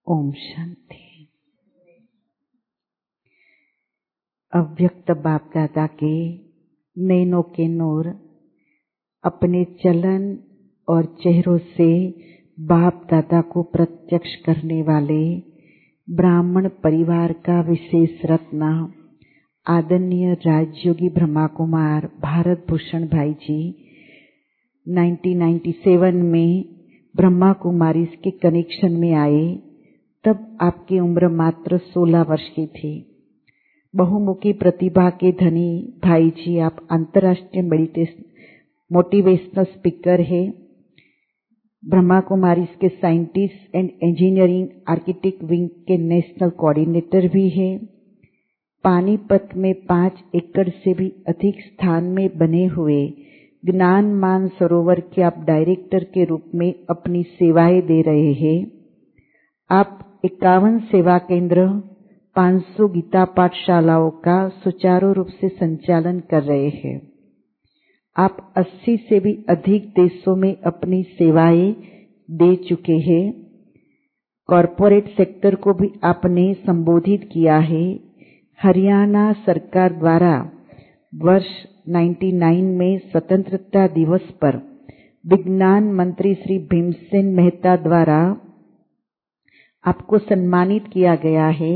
ओम शांति। अव्यक्त बाप दादा के नैनों के नूर अपने चलन और चेहरों से बाप दादा को प्रत्यक्ष करने वाले ब्राह्मण परिवार का विशेष रत्न आदरणीय राजयोगी ब्रह्मा कुमार भारत भूषण भाई जी 1997 में ब्रह्मा कुमारी के कनेक्शन में आए। तब आपकी उम्र मात्र 16 वर्ष की थी। बहुमुखी प्रतिभा के धनी भाई जी, आप अंतर्राष्ट्रीय मोटिवेशनल स्पीकर है, ब्रह्मा कुमारी के scientist and engineering architect wing के नेशनल कोऑर्डिनेटर भी है। पानीपत में 5 एकड़ से भी अधिक स्थान में बने हुए ज्ञान मान सरोवर के आप डायरेक्टर के रूप में अपनी सेवाएं दे रहे हैं। आप 51 सेवा केंद्र, 500 गीता पाठशालाओं का सुचारू रूप से संचालन कर रहे हैं। आप 80 से भी अधिक देशों में अपनी सेवाएं दे चुके हैं। कॉरपोरेट सेक्टर को भी आपने संबोधित किया है। हरियाणा सरकार द्वारा वर्ष 99 में स्वतंत्रता दिवस पर विज्ञान मंत्री श्री भीमसेन मेहता द्वारा आपको सम्मानित किया गया है।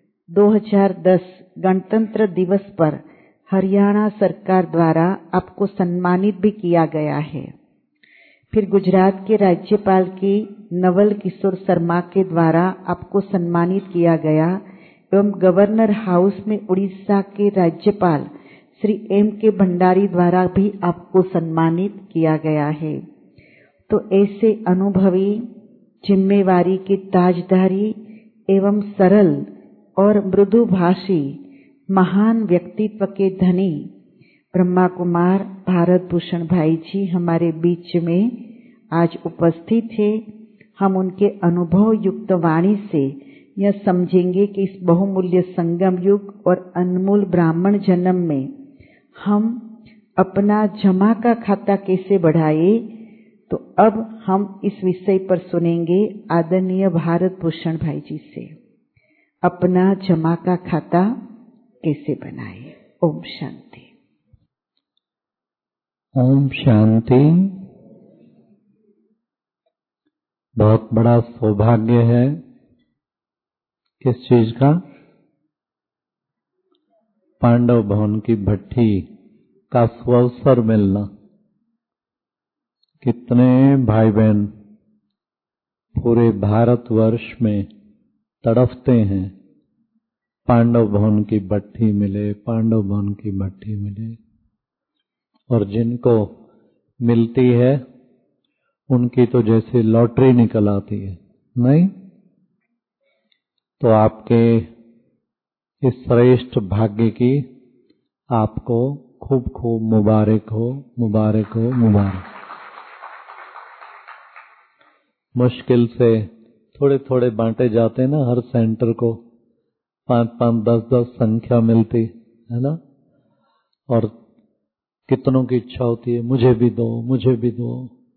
2010 गणतंत्र दिवस पर हरियाणा सरकार द्वारा आपको सम्मानित भी किया गया है। फिर गुजरात के राज्यपाल की नवल किशोर शर्मा के द्वारा आपको सम्मानित किया गया एवं गवर्नर हाउस में उड़ीसा के राज्यपाल श्री एम के भंडारी द्वारा भी आपको सम्मानित किया गया है। तो ऐसे अनुभवी, जिम्मेवारी के ताजधारी एवं सरल और मृदुभाषी महान व्यक्तित्व के धनी ब्रह्मा कुमार भारत भूषण भाई जी हमारे बीच में आज उपस्थित है। हम उनके अनुभव युक्त वाणी से यह समझेंगे कि इस बहुमूल्य संगम युग और अनमोल ब्राह्मण जन्म में हम अपना जमा का खाता कैसे बढ़ाए। तो अब हम इस विषय पर सुनेंगे आदरणीय भारत भूषण भाई जी से, अपना जमा का खाता कैसे बनाए। ओम शांति। ओम शांति। बहुत बड़ा सौभाग्य है। किस चीज का? पांडव भवन की भट्ठी का सुअवसर मिलना। कितने भाई बहन पूरे भारतवर्ष में तड़पते हैं, पांडव भवन की भट्ठी मिले, पांडव भवन की भट्ठी मिले। और जिनको मिलती है उनकी तो जैसे लॉटरी निकल आती है, नहीं? तो आपके इस श्रेष्ठ भाग्य की आपको खूब खूब मुबारक हो, मुबारक हो, मुबारक। मुश्किल से थोड़े थोड़े बांटे जाते ना, हर सेंटर को 5-5, 10-10 संख्या मिलती है ना। और कितनों की इच्छा होती है मुझे भी दो, मुझे भी दो।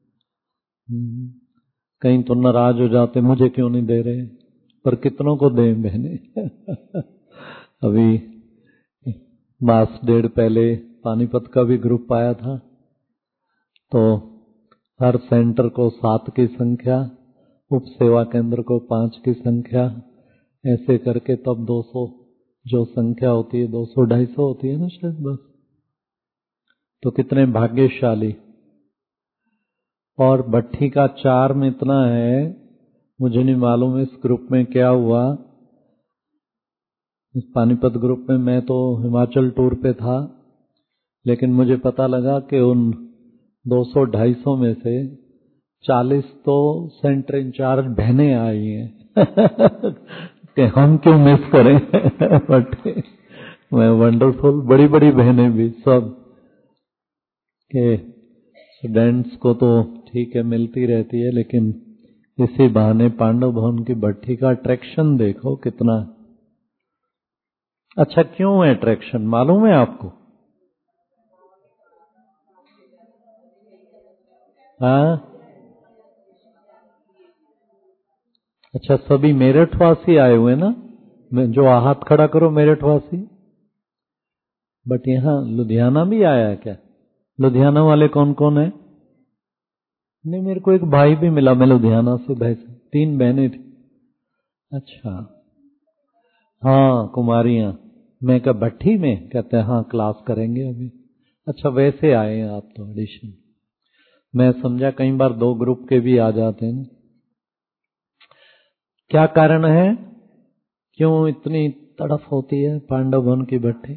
कहीं तो नाराज हो जाते, मुझे क्यों नहीं दे रहे, पर कितनों को दें बहने। अभी मास डेढ़ पहले पानीपत का भी ग्रुप आया था, तो हर सेंटर को 7 की संख्या, उप सेवा केंद्र को 5 की संख्या, ऐसे करके तब 200 जो संख्या होती है, 200-250 होती है ना शायद, बस। तो कितने भाग्यशाली। और भट्ठी का चार्म इतना है, मुझे नहीं मालूम इस ग्रुप में क्या हुआ। इस पानीपत ग्रुप में मैं तो हिमाचल टूर पे था, लेकिन मुझे पता लगा कि उन 200-250 में से 40 तो सेंटर इंचार्ज बहनें आई हैं। कि हम क्यों मिस करें। भट्ठी मैं वंडरफुल, बड़ी बड़ी बहनें भी सब के स्टूडेंट्स को तो ठीक है मिलती रहती है, लेकिन इसी बहाने पांडव भवन की भट्ठी का अट्रैक्शन देखो कितना। अच्छा, क्यों है अट्रैक्शन मालूम है आपको? हाँ, अच्छा, सभी मेरठवासी आए हुए ना? जो हाथ खड़ा करो मेरठवासी। बट यहाँ लुधियाना भी आया है क्या? लुधियाना वाले कौन कौन है? नहीं, मेरे को एक भाई भी मिला, मैं लुधियाना से, भाई से 3 बहनें थी। अच्छा, हाँ कुमारियां। मैं क्या भट्ठी में? कहते हैं हाँ क्लास करेंगे अभी। अच्छा, वैसे आए हैं आप तो एडिशन। मैं समझा कई बार 2 ग्रुप के भी आ जाते हैं ना। क्या कारण है, क्यों इतनी तड़फ होती है पांडव वन की भट्ठी?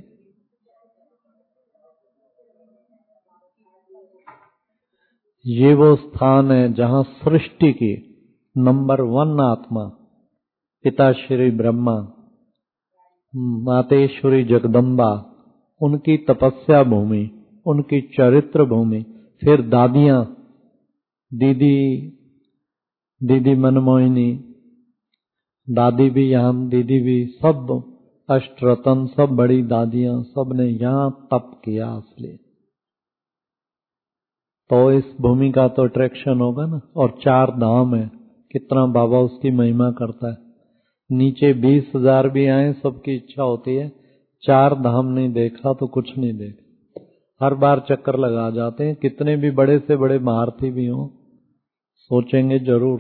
ये वो स्थान है जहां सृष्टि की नंबर 1 आत्मा पिता श्री ब्रह्मा, मातेश्वरी जगदम्बा, उनकी तपस्या भूमि, उनकी चरित्र भूमि, फिर दादियां, दीदी दीदी मनमोहिनी, दादी भी यहाँ, दीदी भी, सब अष्टरतन, सब बड़ी दादियां, सब ने यहाँ तप किया असली। तो इस भूमि का तो अट्रैक्शन होगा ना। और 4 धाम है, कितना बाबा उसकी महिमा करता है। नीचे 20,000 भी आए, सबकी इच्छा होती है 4 धाम नहीं देखा तो कुछ नहीं देखा। हर बार चक्कर लगा जाते हैं, कितने भी बड़े से बड़े महारथी भी हों, सोचेंगे जरूर।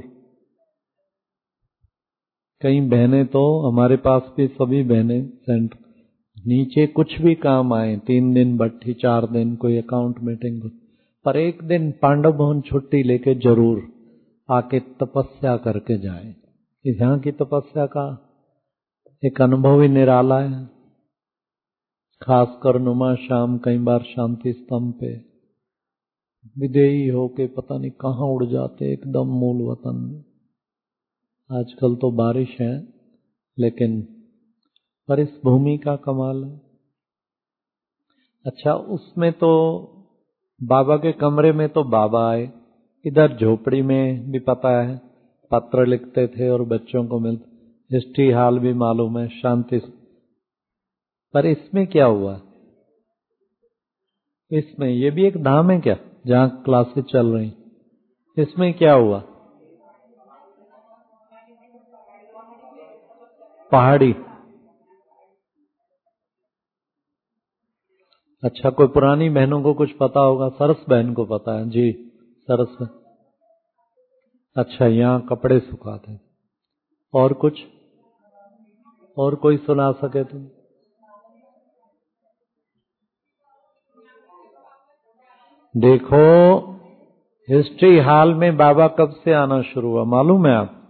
कई बहनें तो हमारे पास भी, सभी बहनें सेंटर नीचे कुछ भी काम आए, 3 दिन भट्ठी, 4 दिन कोई अकाउंट मीटिंग, पर एक दिन पांडव भवन छुट्टी लेके जरूर आके तपस्या करके जाए। यहाँ की तपस्या का एक अनुभव ही निराला है। खासकर नुमा शाम, कई बार शांति स्तंभ पे विदेही होके पता नहीं कहाँ उड़ जाते एकदम मूल वतन में। आजकल तो बारिश है, लेकिन पर इस भूमि का कमाल है। अच्छा, उसमें तो बाबा के कमरे में तो बाबा आए, इधर झोपड़ी में भी पता है पत्र लिखते थे और बच्चों को मिलते, हिस्ट्री हाल भी मालूम है, शांति। पर इसमें क्या हुआ? इसमें ये भी एक धाम है क्या जहां क्लासेस चल रही? इसमें क्या हुआ? पहाड़ी। अच्छा, कोई पुरानी बहनों को कुछ पता होगा, सरस बहन को पता है जी, सरस। अच्छा, यहाँ कपड़े सुखाते। और कुछ? और कोई सुना सके तो? देखो, हिस्ट्री हॉल में बाबा कब से आना शुरू हुआ मालूम है आप?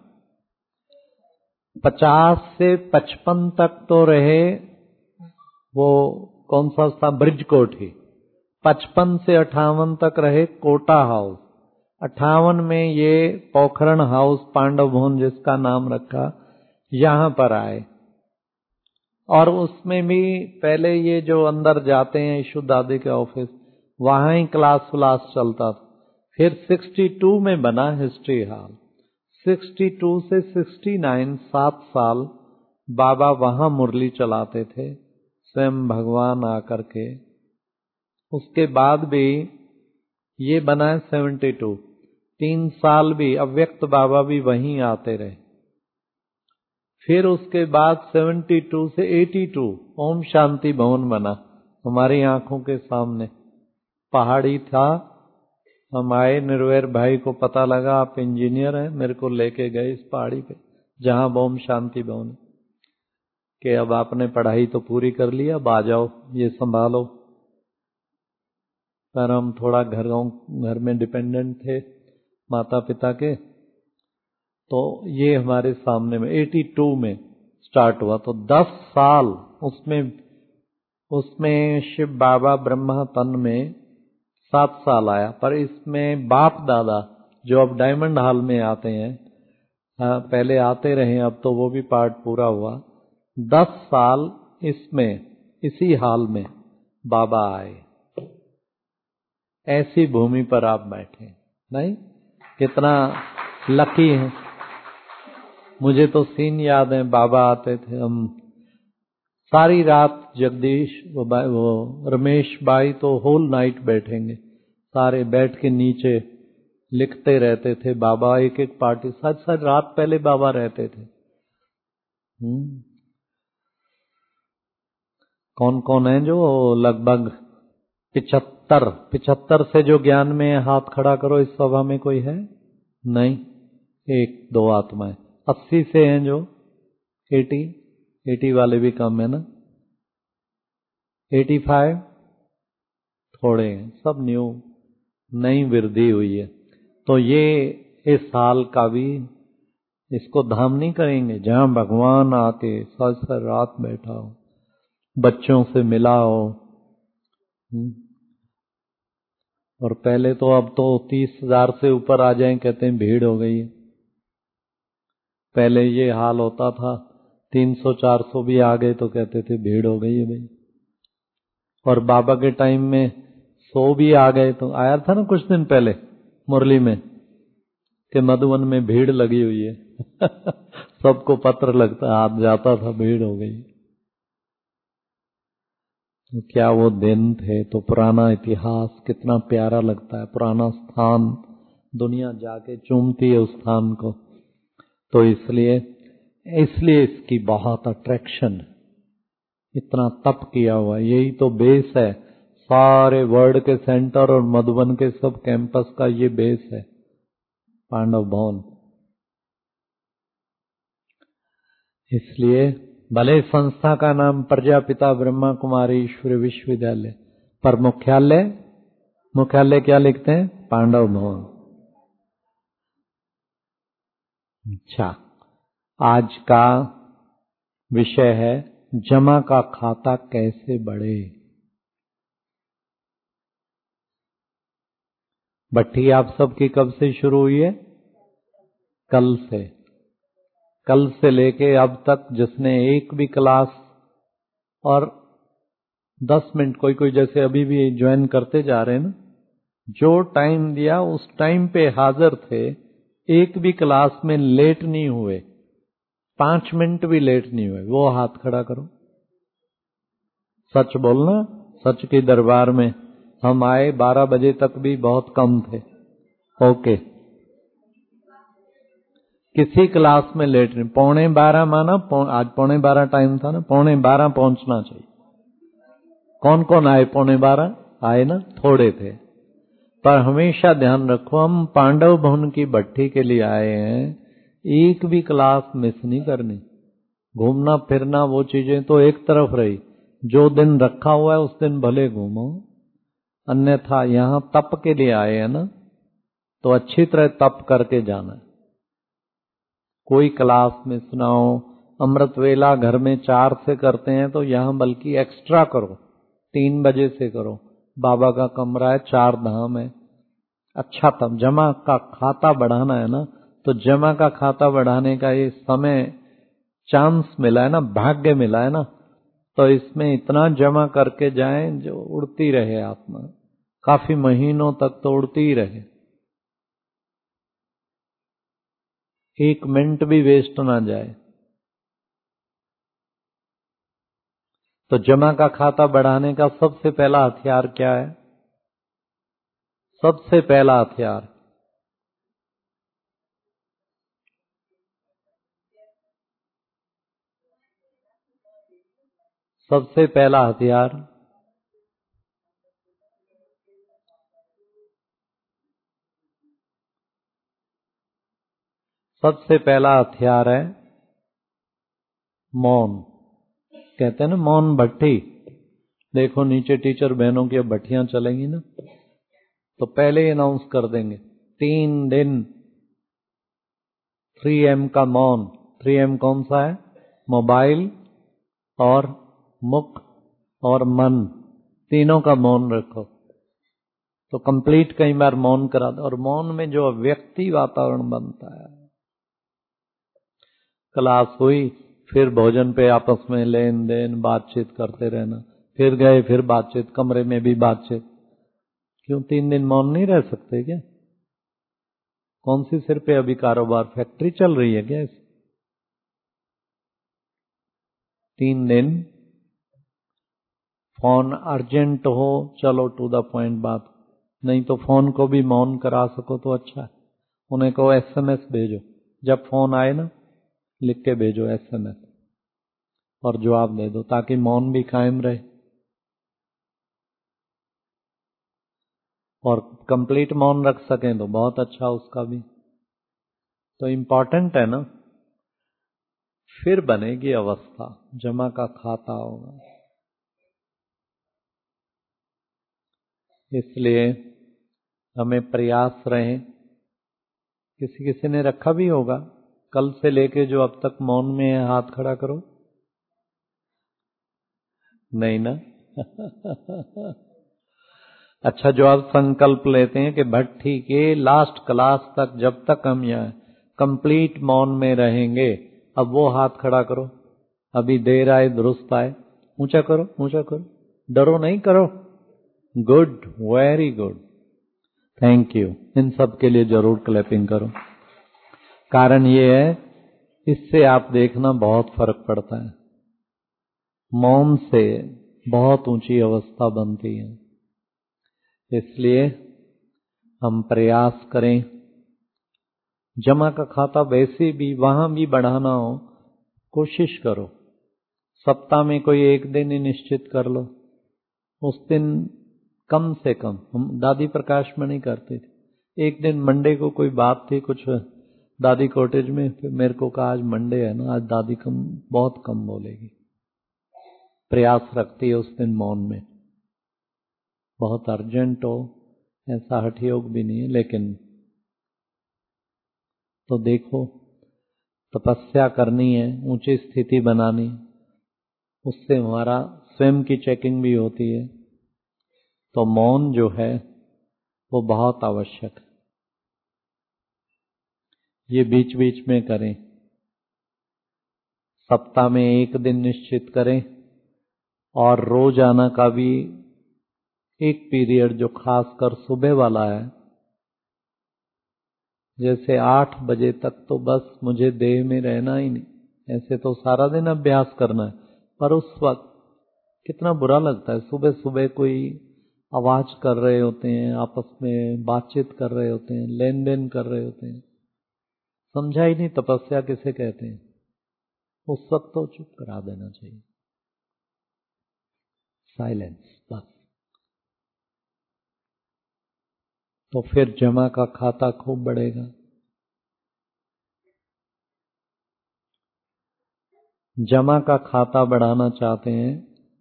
50 से 55 तक तो रहे, वो कौन सा था, ब्रिज कोठी। 55 से 58 तक रहे कोटा हाउस। 58 में ये पोखरण हाउस, पांडव भवन जिसका नाम रखा, यहां पर आए। और उसमें भी पहले ये जो अंदर जाते हैं यशु दादी के ऑफिस, वहां ही क्लास व्लास चलता था। फिर 62 में बना हिस्ट्री हॉल। 62 से 69, 7 साल बाबा वहां मुरली चलाते थे, स्वयं भगवान आकर के। उसके बाद भी ये बना है 72, 3 साल भी अव्यक्त बाबा भी वहीं आते रहे। फिर उसके बाद 72 से 82 ओम शांति भवन बना हमारी आंखों के सामने। पहाड़ी था, हम आए, निर्वैर भाई को पता लगा आप इंजीनियर हैं, मेरे को लेके गए इस पहाड़ी पे जहां ओम शांति भवन, कि अब आपने पढ़ाई तो पूरी कर लिया, अब आ जाओ ये संभालो। पर हम थोड़ा घर में डिपेंडेंट थे माता पिता के, तो ये हमारे सामने में 82 में स्टार्ट हुआ। तो 10 साल उसमें शिव बाबा ब्रह्मा तन में 7 साल आया। पर इसमें बाप दादा जो अब डायमंड हॉल में आते हैं, पहले आते रहे, अब तो वो भी पार्ट पूरा हुआ। 10 साल इसमें इसी हाल में बाबा आए। ऐसी भूमि पर आप बैठे, नहीं? कितना लकी है। मुझे तो सीन याद है, बाबा आते थे, हम सारी रात, जगदीश वो रमेश भाई तो होल नाइट बैठेंगे, सारे बैठ के नीचे लिखते रहते थे बाबा, एक एक पार्टी, सच रात पहले बाबा रहते थे। कौन कौन है जो लगभग 75 से जो ज्ञान में है, हाथ खड़ा करो। इस सभा में कोई है? नहीं, एक दो आत्माएं। 80 से हैं जो 80 वाले भी कम है ना। 85 थोड़े हैं, सब न्यू, नई वृद्धि हुई है। तो ये इस साल का भी इसको धाम नहीं करेंगे जहां भगवान आके सच रात बैठा हो, बच्चों से मिला हो। और पहले तो अब तो 30,000 से ऊपर आ जाएं, कहते हैं भीड़ हो गई है। पहले ये हाल होता था, 300-400 भी आ गए तो कहते थे भीड़ हो गई है भाई। और बाबा के टाइम में 100 भी आ गए तो आया था ना कुछ दिन पहले मुरली में कि मधुबन में भीड़ लगी हुई है। सबको पत्र लगता, हाथ जाता था, भीड़ हो गई। तो क्या वो दिन थे? तो पुराना इतिहास कितना प्यारा लगता है, पुराना स्थान, दुनिया जाके चूमती है उस स्थान को। तो इसलिए इसकी बहुत अट्रैक्शन, इतना तप किया हुआ, यही तो बेस है सारे वर्ल्ड के सेंटर और मधुबन के सब कैंपस का, ये बेस है पांडव भवन। इसलिए भले संस्था का नाम प्रजापिता ब्रह्मा कुमारी ईश्वरी विश्वविद्यालय, पर मुख्यालय क्या लिखते हैं? पांडव भवन। अच्छा, आज का विषय है जमा का खाता कैसे बढ़े। भट्ठी आप सबकी कब से शुरू हुई है? कल से लेके अब तक जिसने एक भी क्लास और 10 मिनट, कोई जैसे अभी भी ज्वाइन करते जा रहे हैं ना, जो टाइम दिया उस टाइम पे हाजिर थे, एक भी क्लास में लेट नहीं हुए, 5 मिनट भी लेट नहीं हुए, वो हाथ खड़ा करो। सच बोलना, सच के दरबार में हम आए 12 बजे तक भी बहुत कम थे। ओके, किसी क्लास में लेट नहीं, 11:15 माना, आज 11:15 टाइम था ना, 11:15 पहुंचना चाहिए। कौन कौन आए? 11:15 आए ना, थोड़े थे। पर हमेशा ध्यान रखो, हम पांडव भवन की भट्ठी के लिए आए हैं, एक भी क्लास मिस नहीं करनी। घूमना फिरना वो चीजें तो एक तरफ रही, जो दिन रखा हुआ है उस दिन भले घूमो, अन्यथा यहां तप के लिए आए हैं ना, तो अच्छी तरह तप करके जाना है। कोई क्लास मिस ना हो। अमृत वेला घर में 4 से करते हैं, तो यहां बल्कि एक्स्ट्रा करो, 3 बजे से करो। बाबा का कमरा है, 4 धाम है। अच्छा, तब जमा का खाता बढ़ाना है ना, तो जमा का खाता बढ़ाने का ये समय चांस मिला है ना, भाग्य मिला है ना, तो इसमें इतना जमा करके जाएं जो उड़ती रहे आत्मा, काफी महीनों तक तो उड़ती ही रहे, 1 मिनट भी वेस्ट ना जाए। तो जमा का खाता बढ़ाने का सबसे पहला हथियार क्या है? सबसे पहला हथियार सबसे पहला हथियार सबसे पहला हथियार है मौन। कहते हैं ना मौन भट्ठी। देखो नीचे टीचर बहनों की अब भट्टियां चलेंगी ना, तो पहले ही अनाउंस कर देंगे 3 दिन 3M का मौन। 3M कौन सा है? मोबाइल और मुख और मन, तीनों का मौन रखो। तो कंप्लीट कई बार मौन करा दो, और मौन में जो व्यक्ति वातावरण बनता है। क्लास हुई, फिर भोजन पे आपस में लेन देन बातचीत करते रहना, फिर गए, फिर बातचीत, कमरे में भी बातचीत। क्यों 3 दिन मौन नहीं रह सकते क्या? कौन सी सिर पे अभी कारोबार, फैक्ट्री चल रही है क्या? 3 दिन फोन अर्जेंट हो, चलो टू द पॉइंट बात, नहीं तो फोन को भी मौन करा सको तो अच्छा है। उन्हें कहो SMS भेजो, जब फोन आए ना लिख के भेजो SMS और जवाब दे दो, ताकि मौन भी कायम रहे और कंप्लीट मौन रख सकें तो बहुत अच्छा उसका भी। तो इम्पोर्टेंट है ना, फिर बनेगी अवस्था, जमा का खाता होगा। इसलिए हमें प्रयास रहे। किसी किसी ने रखा भी होगा, कल से लेके जो अब तक मौन में है हाथ खड़ा करो। नहीं ना अच्छा, जो आप संकल्प लेते हैं कि भट्ठी के लास्ट क्लास तक जब तक हम यहाँ कंप्लीट मौन में रहेंगे, अब वो हाथ खड़ा करो। अभी देर आए दुरुस्त आए, ऊंचा करो, ऊंचा करो, डरो नहीं, करो। Good, very good, thank you. इन सब के लिए जरूर क्लैपिंग करो। कारण ये है, इससे आप देखना बहुत फर्क पड़ता है। मौन से बहुत ऊंची अवस्था बनती है। इसलिए हम प्रयास करें। जमा का खाता वैसे भी वहां भी बढ़ाना हो, कोशिश करो। सप्ताह में कोई एक दिन ही निश्चित कर लो। उस दिन कम से कम, हम दादी प्रकाश में नहीं करते थे, एक दिन मंडे को कोई बात थी कुछ दादी कॉटेज में, फिर मेरे को कहा आज मंडे है ना, आज दादी बहुत कम बोलेगी। प्रयास रखती है उस दिन मौन में। बहुत अर्जेंट हो, ऐसा हठ योग भी नहीं है, लेकिन तो देखो, तपस्या करनी है, ऊंची स्थिति बनानी, उससे हमारा स्वयं की चेकिंग भी होती है। तो मौन जो है वो बहुत आवश्यक है। ये बीच बीच में करें, सप्ताह में एक दिन निश्चित करें, और रोजाना का भी एक पीरियड जो खासकर सुबह वाला है। जैसे 8 बजे तक तो बस मुझे देह में रहना ही नहीं, ऐसे तो सारा दिन अभ्यास करना है, पर उस वक्त कितना बुरा लगता है। सुबह सुबह कोई आवाज कर रहे होते हैं, आपस में बातचीत कर रहे होते हैं, लेन देन कर रहे होते हैं, समझा ही नहीं तपस्या किसे कहते हैं। उस वक्त तो चुप करा देना चाहिए, साइलेंस बस। तो फिर जमा का खाता खूब बढ़ेगा। जमा का खाता बढ़ाना चाहते हैं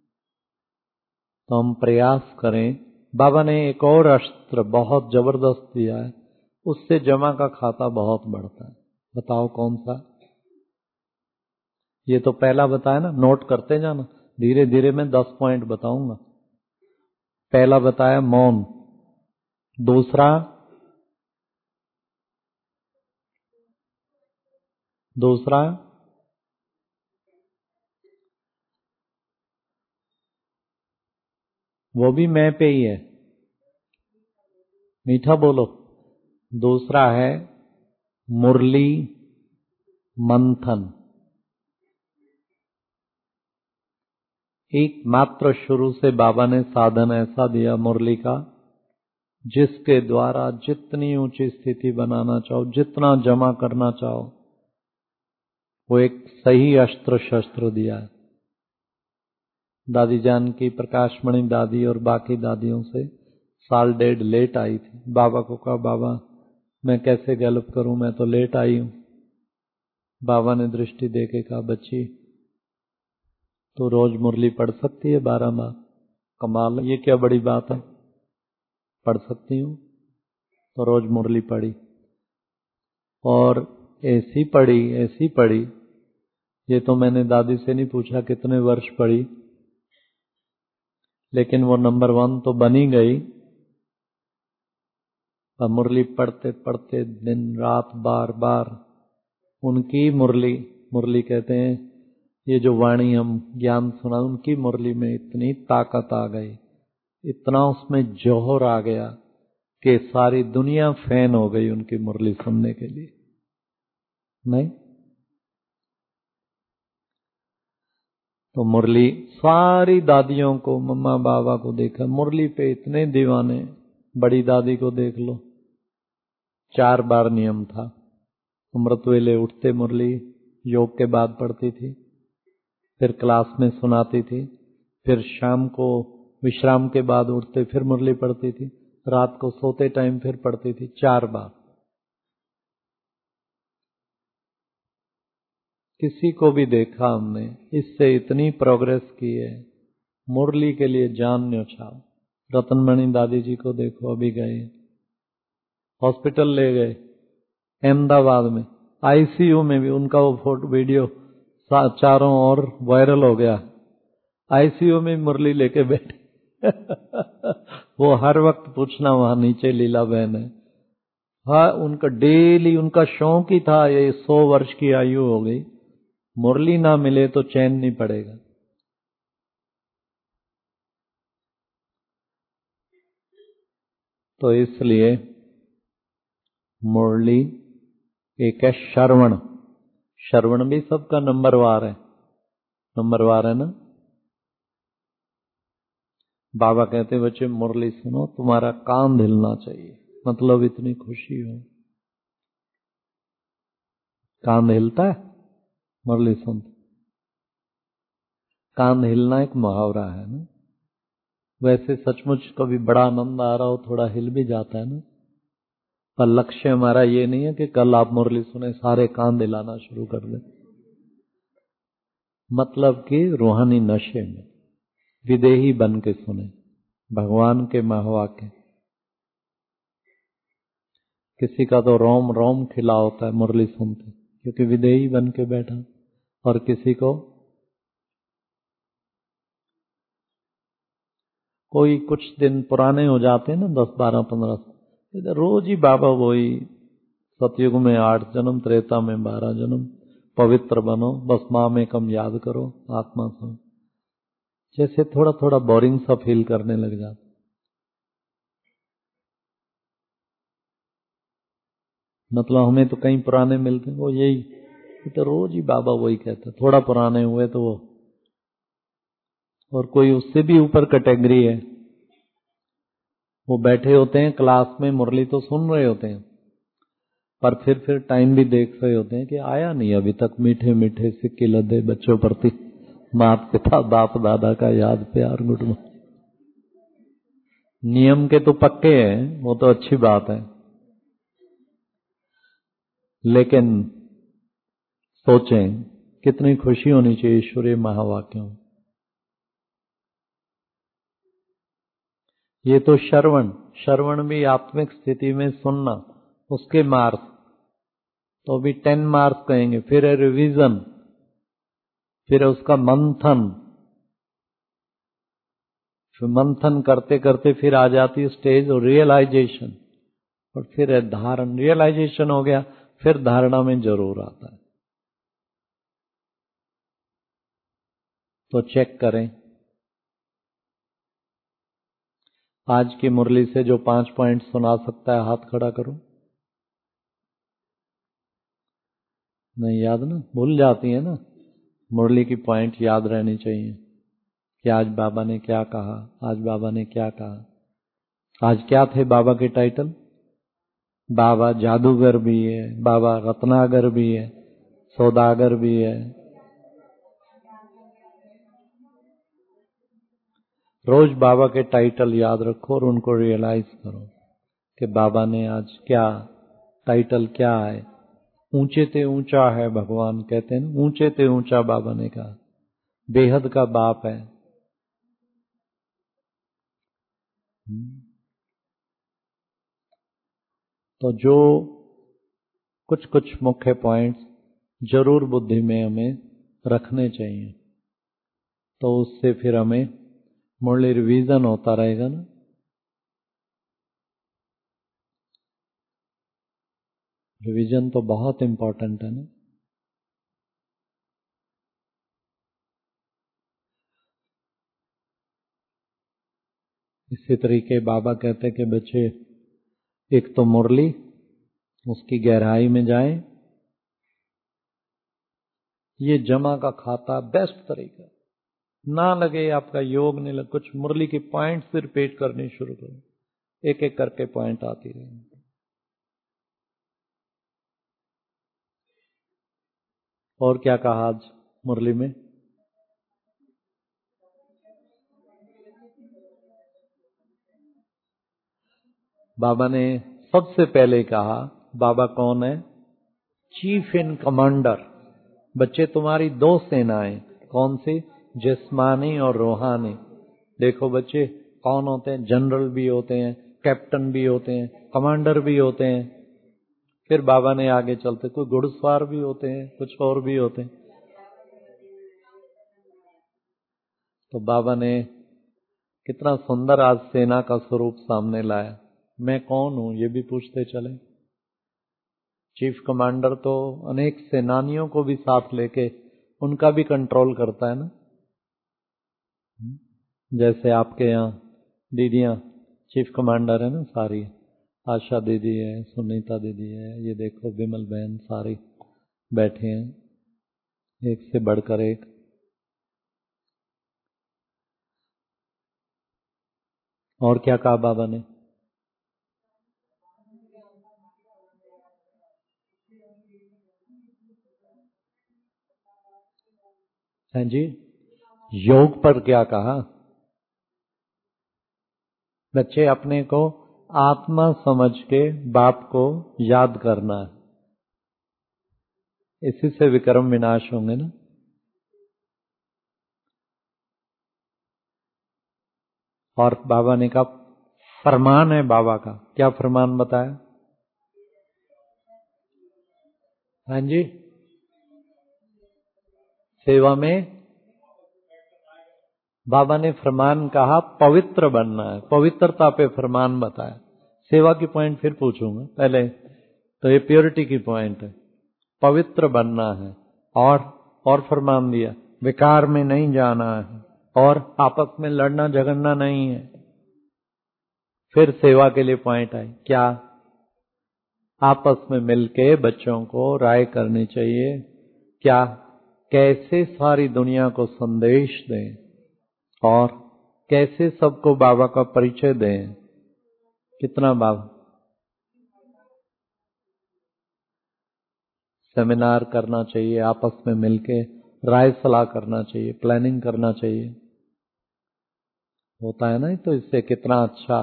तो हम प्रयास करें। बाबा ने एक और अस्त्र बहुत जबरदस्त दिया है, उससे जमा का खाता बहुत बढ़ता है। बताओ कौन सा? ये तो पहला बताया ना, नोट करते जाना, धीरे धीरे मैं 10 पॉइंट बताऊंगा। पहला बताया मौन, दूसरा वो भी मैं पे ही है, मीठा बोलो। दूसरा है मुरली मंथन। एक मात्र शुरू से बाबा ने साधन ऐसा दिया मुरली का, जिसके द्वारा जितनी ऊंची स्थिति बनाना चाहो, जितना जमा करना चाहो, वो एक सही अस्त्र शस्त्र दिया है। दादी जान की प्रकाशमणि दादी और बाकी दादियों से 1.5 साल लेट आई थी। बाबा को कहा, बाबा मैं कैसे गैलप करूं, मैं तो लेट आई हूं। बाबा ने दृष्टि देके कहा, बच्ची तो रोज मुरली पढ़ सकती है 12 बार। कमाल, ये क्या बड़ी बात है, पढ़ सकती हूँ। तो रोज मुरली पढ़ी, और ऐसी पढ़ी, ये तो मैंने दादी से नहीं पूछा कितने वर्ष पढ़ी, लेकिन वो नंबर 1 तो बनी गई। और मुरली पढ़ते पढ़ते दिन रात बार बार उनकी मुरली कहते हैं, ये जो वाणी हम ज्ञान सुना, उनकी मुरली में इतनी ताकत आ गई, इतना उसमें जौहर आ गया कि सारी दुनिया फैन हो गई उनकी मुरली सुनने के लिए। नहीं तो मुरली, सारी दादियों को, मम्मा बाबा को देखा मुरली पे इतने दीवाने, बड़ी दादी को देख लो, 4 बार नियम था। अमृत वेले उठते मुरली योग के बाद पढ़ती थी, फिर क्लास में सुनाती थी, फिर शाम को विश्राम के बाद उठते फिर मुरली पढ़ती थी, रात को सोते टाइम फिर पढ़ती थी, 4 बार। किसी को भी देखा हमने, इससे इतनी प्रोग्रेस की है। मुरली के लिए जान न्योछाव। रतनमणि दादी जी को देखो, अभी गए हॉस्पिटल, ले गए अहमदाबाद में, आईसीयू में भी उनका वो फोटो वीडियो चारों ओर वायरल हो गया। आईसीयू में मुरली लेके बैठे वो हर वक्त पूछना वहां नीचे लीला बहन है। हाँ, उनका डेली उनका शौक ही था। ये 100 वर्ष की आयु हो गई, मुरली ना मिले तो चैन नहीं पड़ेगा। तो इसलिए मुरली एक है श्रवण। श्रवण भी सबका नंबरवार है, नंबरवार है ना। बाबा कहते बच्चे मुरली सुनो, तुम्हारा कान हिलना चाहिए, मतलब इतनी खुशी हो। कान हिलता है मुरली सुनते? कान हिलना एक मुहावरा है ना। वैसे सचमुच कभी बड़ा आनंद आ रहा हो, थोड़ा हिल भी जाता है ना। पर लक्ष्य हमारा ये नहीं है कि कल आप मुरली सुने सारे कान हिलाना शुरू कर दें। मतलब कि रूहानी नशे में विदेही बन के सुने भगवान के महवाक्य। किसी का तो रोम रोम खिला होता है मुरली सुनते, क्योंकि विदेही बन के बैठा। और किसी को कोई कुछ दिन पुराने हो जाते हैं ना, 10, 12, 15, रोज ही बाबा वही, सतयुग में 8 जन्म, त्रेता में 12 जन्म, पवित्र बनो, बस माँ में कम याद करो, आत्मा से। जैसे थोड़ा थोड़ा बोरिंग सा फील करने लग जाता। मतलब हमें तो कई पुराने मिलते हैं, वो यही तो रोज ही बाबा वही कहता। थोड़ा पुराने हुए तो वो, और कोई उससे भी ऊपर कैटेगरी है, वो बैठे होते हैं क्लास में, मुरली तो सुन रहे होते हैं, पर फिर टाइम भी देख रहे होते हैं कि आया नहीं अभी तक मीठे मीठे सिक्के लदे बच्चों प्रति माता पिता बाप दादा का याद प्यार गुटमा। नियम के तो पक्के हैं, वो तो अच्छी बात है, लेकिन सोचें कितनी खुशी होनी चाहिए ईश्वरीय महावाक्यों। ये तो श्रवण भी आत्मिक स्थिति में सुनना, उसके मार्क्स तो भी 10 मार्क्स कहेंगे। फिर है रिवीजन, फिर है उसका मंथन, फिर मंथन करते करते फिर आ जाती है स्टेज और रियलाइजेशन, और फिर है धारण। रियलाइजेशन हो गया, फिर धारणा में जरूर आता है। तो चेक करें, आज की मुरली से जो 5 पॉइंट सुना सकता है हाथ खड़ा करो। नहीं याद ना, भूल जाती है ना। मुरली की पॉइंट याद रहनी चाहिए कि आज बाबा ने क्या कहा, आज बाबा ने क्या कहा। आज क्या थे बाबा के टाइटल? बाबा जादूगर भी है, बाबा रत्नागर भी है, सौदागर भी है। रोज बाबा के टाइटल याद रखो और उनको रियलाइज करो कि बाबा ने आज क्या टाइटल, क्या है। ऊंचे ते ऊंचा है भगवान, कहते हैं ना, ऊंचे ते ऊंचा बाबा ने कहा, बेहद का बाप है। तो जो कुछ कुछ मुख्य पॉइंट्स जरूर बुद्धि में हमें रखने चाहिए, तो उससे फिर हमें मुरली रिवीजन होता रहेगा ना। रिवीजन तो बहुत इंपॉर्टेंट है ना। इसी तरीके बाबा कहते कि बच्चे, एक तो मुरली, उसकी गहराई में जाएं, ये जमा का खाता बेस्ट तरीका। ना लगे आपका योग नहीं लगे, कुछ मुरली के पॉइंट्स रिपीट करने शुरू करो। एक एक करके पॉइंट आती रहेंगे। और क्या कहा आज मुरली में? बाबा ने सबसे पहले कहा, बाबा कौन है? Chief in commander. बच्चे तुम्हारी दो सेनाएं, कौन सी? जिस्मानी और रूहानी। देखो बच्चे, कौन होते हैं? जनरल भी होते हैं, कैप्टन भी होते हैं, कमांडर भी होते हैं। फिर बाबा ने आगे चलते कोई घुड़सवार भी होते हैं, कुछ और भी होते हैं। तो बाबा ने कितना सुंदर आज सेना का स्वरूप सामने लाया। मैं कौन हूं ये भी पूछते चले। चीफ कमांडर तो अनेक सेनानियों को भी साथ लेके उनका भी कंट्रोल करता है ना। जैसे आपके यहाँ दीदियां चीफ कमांडर है ना, सारी आशा दीदी है, सुनीता दीदी है, ये देखो विमल बहन, सारी बैठे हैं, एक से बढ़कर एक। और क्या कहा बाबा ने? हैं जी, योग पर क्या कहा? बच्चे अपने को आत्मा समझ के बाप को याद करना है, इसी से विक्रम विनाश होंगे ना। और बाबा ने कहा फरमान है बाबा का। क्या फरमान बताया? हाँ जी, सेवा में बाबा ने फरमान कहा पवित्र बनना है, पवित्रता पे फरमान बताया। सेवा की पॉइंट फिर पूछूंगा, पहले तो ये प्योरिटी की पॉइंट है। पवित्र बनना है और फरमान दिया विकार में नहीं जाना है और आपस में लड़ना झगड़ना नहीं है। फिर सेवा के लिए पॉइंट आई, क्या? आपस में मिलके बच्चों को राय करनी चाहिए, क्या कैसे सारी दुनिया को संदेश दें और कैसे सबको बाबा का परिचय दें। कितना बाबा सेमिनार करना चाहिए, आपस में मिलके राय सलाह करना चाहिए, प्लानिंग करना चाहिए, होता है ना। तो इससे कितना अच्छा।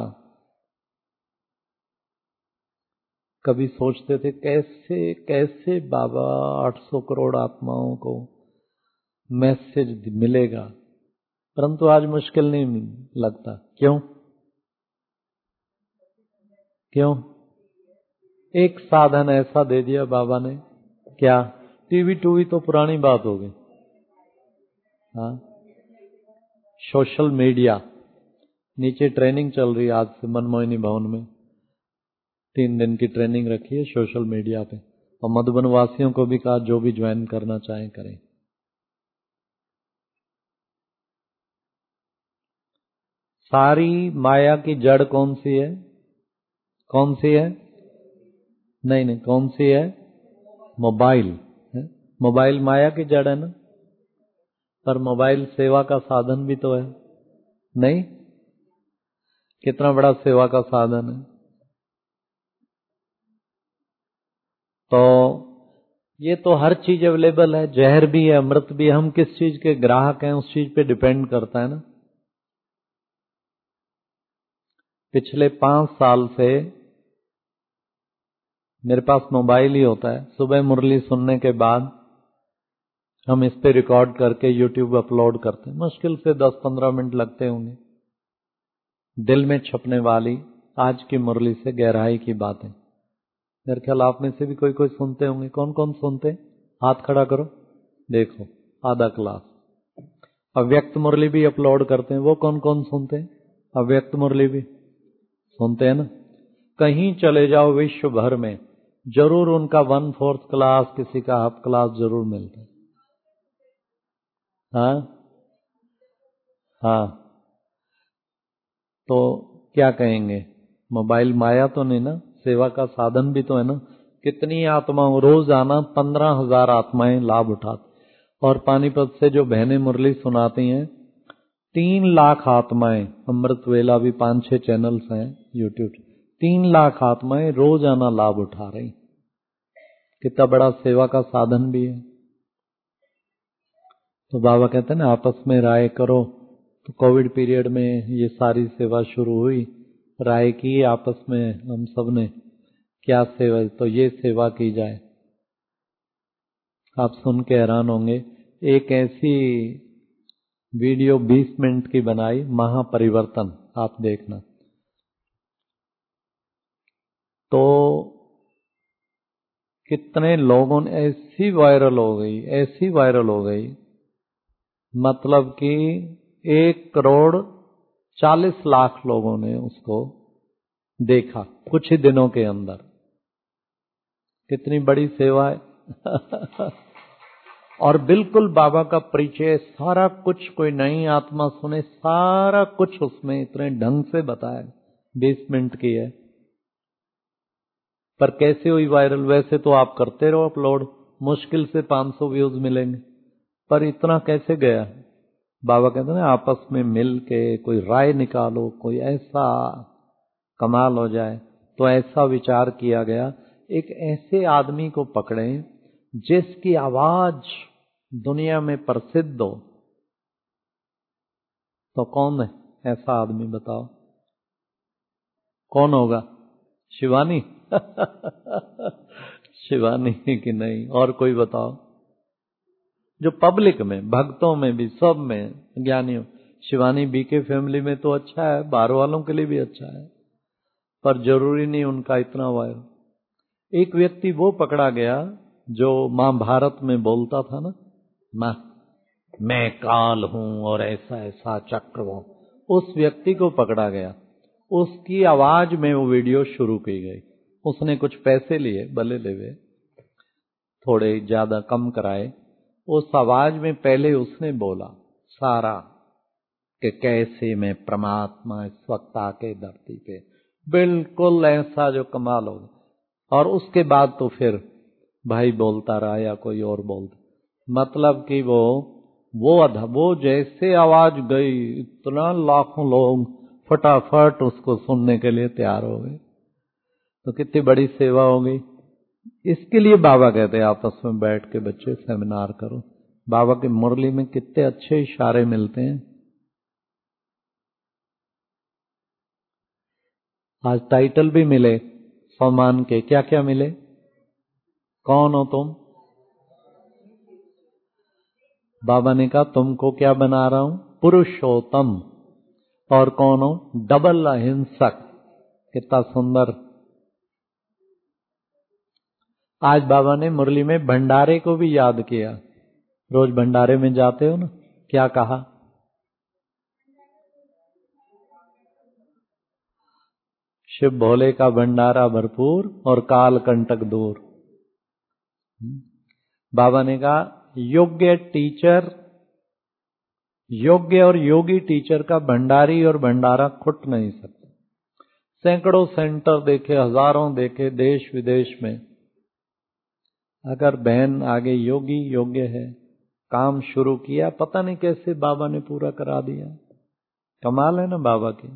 कभी सोचते थे कैसे कैसे बाबा 800 करोड़ आत्माओं को मैसेज मिलेगा, परंतु आज मुश्किल नहीं लगता। क्यों? क्यों? एक साधन ऐसा दे दिया बाबा ने, क्या? टीवी टूवी तो पुरानी बात हो गई। हाँ, सोशल मीडिया। नीचे ट्रेनिंग चल रही है आज से मनमोहिनी भवन में, 3 दिन की ट्रेनिंग रखी है सोशल मीडिया पे। और मधुबन वासियों को भी कहा जो भी ज्वाइन करना चाहें करें। सारी माया की जड़ कौन सी है? कौन सी है? नहीं, कौन सी है? मोबाइल। मोबाइल माया की जड़ है ना। पर मोबाइल सेवा का साधन भी तो है, नहीं? कितना बड़ा सेवा का साधन है। तो ये तो हर चीज अवेलेबल है, जहर भी है, अमृत भी है। हम किस चीज के ग्राहक हैं उस चीज पे डिपेंड करता है ना। पिछले 5 साल से मेरे पास मोबाइल ही होता है। सुबह मुरली सुनने के बाद हम इस पे रिकॉर्ड करके YouTube अपलोड करते हैं। मुश्किल से 10-15 मिनट लगते होंगे। दिल में छपने वाली आज की मुरली से गहराई की बातें। मेरे ख्याल आप में से भी कोई कोई सुनते होंगे। कौन कौन सुनते? हाथ खड़ा करो, देखो आधा क्लास। अव्यक्त मुरली भी अपलोड करते हैं, वो कौन कौन सुनते हैं? अव्यक्त मुरली भी सुनते हैं ना। कहीं चले जाओ विश्व भर में, जरूर उनका 1/4 क्लास, किसी का हाफ क्लास जरूर मिलता है। हाँ हाँ, तो क्या कहेंगे? मोबाइल माया तो नहीं ना, सेवा का साधन भी तो है ना। कितनी आत्माओं, रोजाना 15,000 आत्माएं लाभ उठाती। और पानीपत से जो बहनें मुरली सुनाती हैं, 3 लाख आत्माएं, अमृत वेला भी 5-6 चैनल्स हैं, यूट्यूब। 3 लाख आत्माएं रोजाना लाभ उठा रही। कितना बड़ा सेवा का साधन भी है। तो बाबा कहते हैं ना, आपस में राय करो। तो कोविड पीरियड में ये सारी सेवा शुरू हुई, राय की आपस में हम सब ने, क्या सेवा, तो ये सेवा की जाए। आप सुन के हैरान होंगे, एक ऐसी वीडियो 20 मिनट की बनाई, महापरिवर्तन, आप देखना। तो कितने लोगों ने, ऐसी वायरल हो गई, मतलब कि 1,40,00,000 लोगों ने उसको देखा कुछ ही दिनों के अंदर। कितनी बड़ी सेवा है। और बिल्कुल बाबा का परिचय, सारा कुछ, कोई नई आत्मा सुने, सारा कुछ उसमें इतने ढंग से बताया। 20 मिनट की है। पर कैसे हुई वायरल? वैसे तो आप करते रहो अपलोड, मुश्किल से 500 व्यूज मिलेंगे, पर इतना कैसे गया? बाबा कहते हैं ना, आपस में मिल के कोई राय निकालो, कोई ऐसा कमाल हो जाए। तो ऐसा विचार किया गया, एक ऐसे आदमी को पकड़ें जिसकी आवाज दुनिया में प्रसिद्ध हो। तो कौन है ऐसा आदमी, बताओ कौन होगा? शिवानी? शिवानी कि नहीं, और कोई बताओ? जो पब्लिक में, भक्तों में भी, सब में, ज्ञानियों। शिवानी बीके फैमिली में तो अच्छा है, बाहर वालों के लिए भी अच्छा है, पर जरूरी नहीं उनका इतना वायरल। एक व्यक्ति वो पकड़ा गया जो महाभारत में बोलता था ना, मैं काल हूं और ऐसा ऐसा चक्र हूं, उस व्यक्ति को पकड़ा गया। उसकी आवाज में वो वीडियो शुरू की गई। उसने कुछ पैसे लिए, भले लेवे, थोड़े ज्यादा कम कराए। उस आवाज में पहले उसने बोला सारा कि कैसे मैं परमात्मा इस वक्त आके धरती पे, बिल्कुल ऐसा जो कमाल हो गया। और उसके बाद तो फिर भाई बोलता रहा या कोई और बोलता, मतलब कि वो जैसे आवाज गई, इतना लाखों लोग फटाफट उसको सुनने के लिए तैयार हो गए। तो कितनी बड़ी सेवा हो गई। इसके लिए बाबा कहते हैं आपस में बैठ के बच्चे सेमिनार करो। बाबा की मुरली में कितने अच्छे इशारे मिलते हैं। आज टाइटल भी मिले सम्मान के, क्या क्या मिले? कौन हो तुम? बाबा ने कहा तुमको क्या बना रहा हूं? पुरुषोत्तम। और कौन हो? डबल अहिंसक। कितना सुंदर। आज बाबा ने मुरली में भंडारे को भी याद किया। रोज भंडारे में जाते हो ना, क्या कहा? शिव भोले का भंडारा भरपूर और काल कंटक दूर। बाबा ने कहा योग्य टीचर, योग्य और योगी टीचर का भंडारी और भंडारा खुट नहीं सकता। सैकड़ों सेंटर देखे, हजारों देखे देश विदेश में। अगर बहन आगे योगी योग्य है, काम शुरू किया, पता नहीं कैसे बाबा ने पूरा करा दिया। कमाल है ना बाबा की।